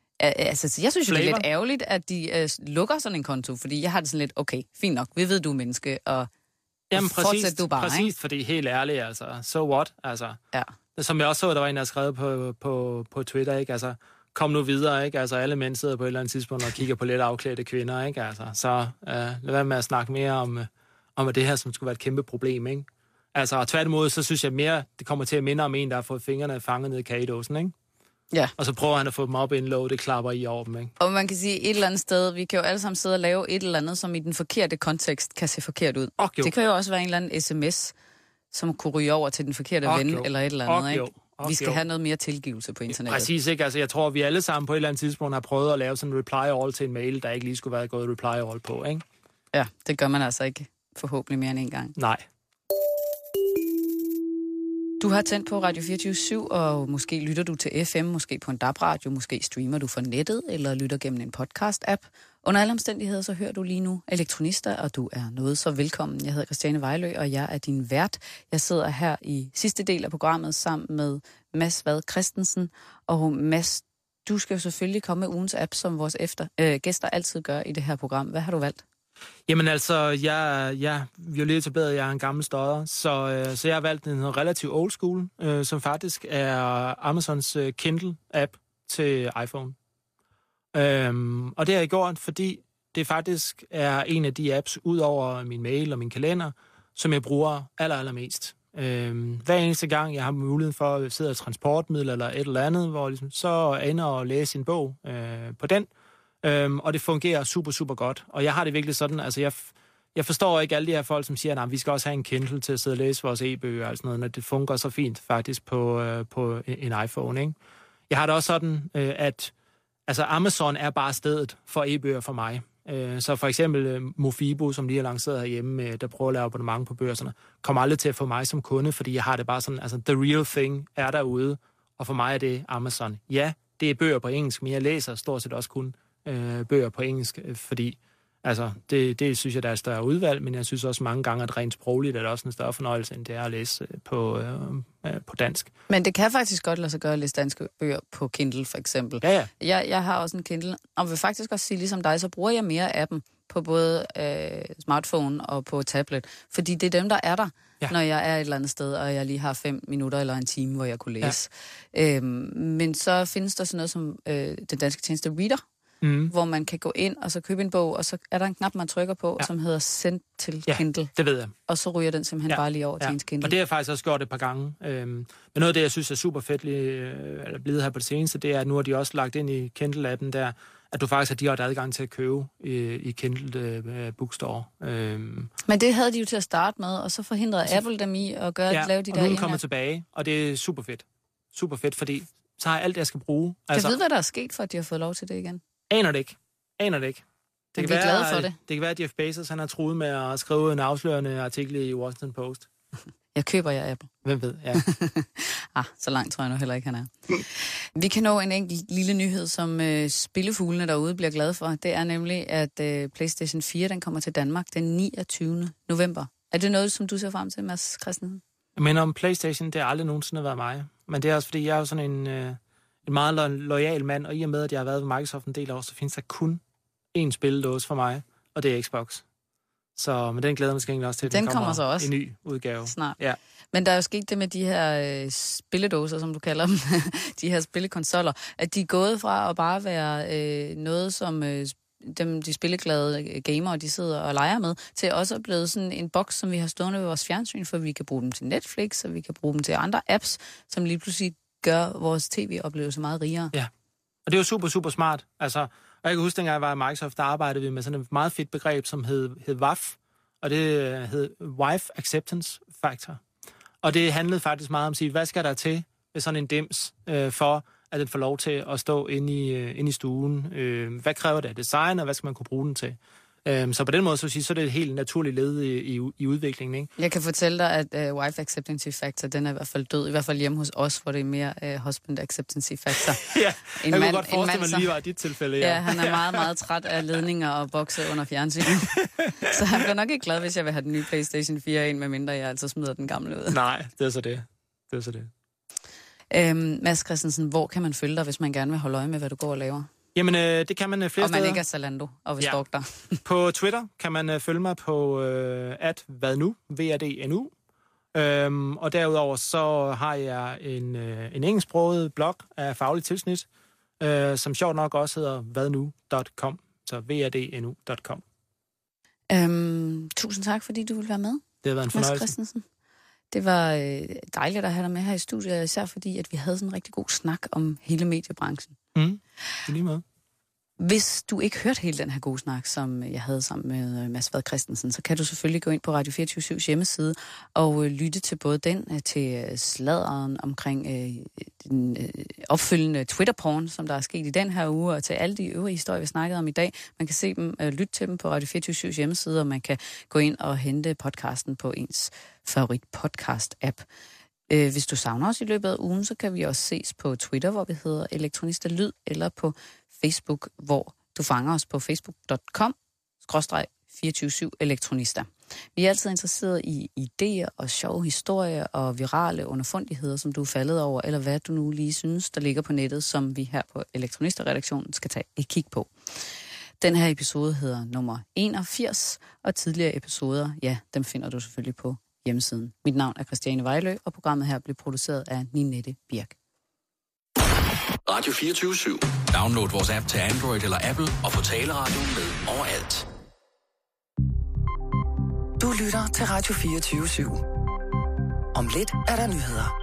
[SPEAKER 4] jeg synes jo, det er lidt ærgerligt, at de lukker sådan en konto, fordi jeg har det sådan lidt, okay, fint nok, vi ved, du er menneske, og fortsæt du bare,
[SPEAKER 5] præcis,
[SPEAKER 4] ikke?
[SPEAKER 5] Fordi helt ærligt, altså, so what, altså.
[SPEAKER 4] Ja.
[SPEAKER 5] Som jeg også så, der var en, der har skrevet på Twitter, ikke, altså, kom nu videre, ikke, altså, alle mænd sidder på et eller andet tidspunkt og kigger på lidt afklædte kvinder, ikke, altså, så lad være med at snakke mere om det her, som skulle være et kæmpe problem, ikke. Altså, og tværtimod, så synes jeg mere, det kommer til at minde om en, der har fået fingrene fanget ned i kagedåsen, ikke?
[SPEAKER 4] Ja.
[SPEAKER 5] Og så prøver han at få dem op i en låg, det klapper i over dem, ikke?
[SPEAKER 4] Og man kan sige, et eller andet sted, vi kan jo alle sammen sidde og lave et eller andet, som i den forkerte kontekst kan se forkert ud. Det kan jo også være en eller anden sms, som kunne ryge over til den forkerte ven, eller et eller andet, ikke? Vi skal have noget mere tilgivelse på internettet.
[SPEAKER 5] Præcis, ikke? Altså, jeg tror, vi alle sammen på et eller andet tidspunkt har prøvet at lave sådan en reply-all til en mail, der ikke lige skulle være gået reply-all på, ikke?
[SPEAKER 4] Ja, det gør man altså ikke forhåbentlig mere end en gang.
[SPEAKER 5] Nej.
[SPEAKER 4] Du har tændt på Radio 24/7, og måske lytter du til FM, måske på en DAB-radio, måske streamer du fra nettet, eller lytter gennem en podcast-app. Under alle omstændigheder, så hører du lige nu Elektronista, og du er noget så velkommen. Jeg hedder Christiane Vejlø, og jeg er din vært. Jeg sidder her i sidste del af programmet sammen med Mads Vad Christensen. Og Mads, du skal jo selvfølgelig komme med ugens app, som vores gæster altid gør i det her program. Hvad har du valgt?
[SPEAKER 5] Jamen altså, vi er lige etableret, jeg er en gammel støder, så jeg har valgt en relativt old school, som faktisk er Amazons Kindle-app til iPhone. Og det har jeg gjort, fordi det faktisk er en af de apps, ud over min mail og min kalender, som jeg bruger allermest. Hver eneste gang, jeg har mulighed for at sidde i transportmiddel eller et eller andet, hvor ligesom, så ender og læse en bog på den, og det fungerer super, super godt. Og jeg har det virkelig sådan, altså jeg forstår ikke alle de her folk, som siger, at vi skal også have en Kindle til at sidde og læse vores e-bøger og sådan noget, når det fungerer så fint faktisk på en iPhone, ikke? Jeg har det også sådan, at altså Amazon er bare stedet for e-bøger for mig. Så for eksempel Mofibo, som lige har lanceret herhjemme, der prøver at lave abonnement på bøger, sådan, kommer aldrig til at få mig som kunde, fordi jeg har det bare sådan, altså the real thing er derude, og for mig er det Amazon. Ja, det er bøger på engelsk, men jeg læser stort set også kun bøger på engelsk, fordi altså, det synes jeg, der er et større udvalg, men jeg synes også mange gange, at rent sprogligt er det også en større fornøjelse, end det er at læse på dansk.
[SPEAKER 4] Men det kan faktisk godt lade sig gøre at læse danske bøger på Kindle, for eksempel.
[SPEAKER 5] Ja.
[SPEAKER 4] Jeg har også en Kindle, og vil faktisk også sige, ligesom dig, så bruger jeg mere af dem på både smartphone og på tablet, fordi det er dem, der er der, når jeg er et eller andet sted, og jeg lige har 5 minutter eller en time, hvor jeg kunne læse. Ja. Men så findes der sådan noget som den danske tjeneste Reader, hvor man kan gå ind og så købe en bog, og så er der en knap, man trykker på, som hedder Send til Kindle.
[SPEAKER 5] Det ved jeg.
[SPEAKER 4] Og så ryger den simpelthen bare lige over til ens Kindle.
[SPEAKER 5] Og det har jeg faktisk også gjort et par gange. Men noget af det, jeg synes er super fedt blevet her på det seneste, det er, at nu har de også lagt ind i Kindle-appen der, at du faktisk har direkte adgang til at købe i Kindle Bookstore.
[SPEAKER 4] Men det havde de jo til at starte med, og så forhindrede Apple dem i at lave de der...
[SPEAKER 5] og nu er den kommet tilbage, og det er super fedt. Super fedt, fordi så har jeg alt det, jeg skal bruge.
[SPEAKER 4] Altså, jeg ved, hvad der er sket for, at de har fået lov til det igen.
[SPEAKER 5] Aner det ikke.
[SPEAKER 4] Det kan være, for det.
[SPEAKER 5] Det kan være, at Jeff Bezos han har truet med at skrive en afslørende artikel i Washington Post.
[SPEAKER 4] Jeg køber jer Apple.
[SPEAKER 5] Hvem ved, ja.
[SPEAKER 4] Så langt tror jeg nu heller ikke, han er. Vi kan nå en enkelt lille nyhed, som spillefuglene derude bliver glade for. Det er nemlig, at PlayStation 4 den kommer til Danmark den 29. november. Er det noget, som du ser frem til, Mads Christensen?
[SPEAKER 5] Men om PlayStation, det har aldrig nogensinde været mig. Men det er også, fordi jeg er jo sådan en meget loyal mand, og i og med, at jeg har været ved Microsoft en del år, så findes der kun én spilledåse for mig, og det er Xbox. Så men den glæder mig egentlig også til, at den kommer så også en ny udgave.
[SPEAKER 4] Snart. Ja. Men der er jo sket det med de her spilledåser, som du kalder dem, de her spillekonsoller, at de er gået fra at bare være noget, som de spilleglade gamere, de sidder og leger med, til også at blive sådan en boks, som vi har stående ved vores fjernsyn, for vi kan bruge dem til Netflix, og vi kan bruge dem til andre apps, som lige pludselig gør vores tv-oplevelse meget rigere. Ja,
[SPEAKER 5] og det er jo super, super smart. Altså, og jeg kan huske, dengang jeg var i Microsoft, der arbejdede vi med sådan et meget fedt begreb, som hed WAF, og det hed Wife Acceptance Factor. Og det handlede faktisk meget om at sige, hvad skal der til med sådan en dims, for at den får lov til at stå inde i stuen? Hvad kræver det af design, og hvad skal man kunne bruge den til? Så på den måde, så er det et helt naturligt led i udviklingen, ikke?
[SPEAKER 4] Jeg kan fortælle dig, at Wife Acceptance Factor, den er i hvert fald død. I hvert fald hjemme hos os, hvor det er mere Husband Acceptance Factor.
[SPEAKER 5] Ja, jeg kunne godt forestille mig lige var i dit tilfælde.
[SPEAKER 4] Ja, han er meget, meget træt af ledninger og bokse under fjernsynet. Så han bliver nok ikke glad, hvis jeg vil have den nye PlayStation 4 ind, medmindre jeg altså smider den gamle ud.
[SPEAKER 5] Nej, det er så det.
[SPEAKER 4] Mads Christensen, hvor kan man følge dig, hvis man gerne vil holde øje med, hvad du går og laver?
[SPEAKER 5] Jamen, det kan man flere steder.
[SPEAKER 4] Og man ikke er Zalando og vil stalke dig.
[SPEAKER 5] På Twitter kan man følge mig på @vadnu, VADNU. Og derudover så har jeg en engelsksproget blog af fagligt tilsnit, som sjovt nok også hedder vadnu.com, så vadnu.com.
[SPEAKER 4] Tusind tak, fordi du ville være med.
[SPEAKER 5] Det har været en fornøjelse.
[SPEAKER 4] Mads Christensen. Det var dejligt at have dig med her i studiet, især fordi, at vi havde sådan en rigtig god snak om hele mediebranchen.
[SPEAKER 5] Lige måde.
[SPEAKER 4] Hvis du ikke hørte hele den her gode snak, som jeg havde sammen med Mads Vad Christensen, så kan du selvfølgelig gå ind på Radio 24/7's hjemmeside og lytte til både den, til sladderen omkring den opfølgende Twitter-porn, som der er sket i den her uge, og til alle de øvrige historier, vi snakkede om i dag. Man kan se dem, lytte til dem på Radio 24/7's hjemmeside, og man kan gå ind og hente podcasten på ens favorit podcast-app. Hvis du savner os i løbet af ugen, så kan vi også ses på Twitter, hvor vi hedder Elektronista Lyd, eller på Facebook, hvor du fanger os på facebook.com/247 Elektronista. Vi er altid interesseret i idéer og sjove historier og virale underfundigheder, som du er faldet over, eller hvad du nu lige synes, der ligger på nettet, som vi her på Elektronista-redaktionen skal tage et kig på. Den her episode hedder nummer 81, og tidligere episoder, ja, dem finder du selvfølgelig på hjemmesiden. Mit navn er Christiane Vejlø, og programmet her blev produceret af Ninette Birk.
[SPEAKER 2] Radio 24/7. Download vores app til Android eller Apple og få taleradio med overalt.
[SPEAKER 3] Du lytter til Radio 24/7. Om lidt er der nyheder.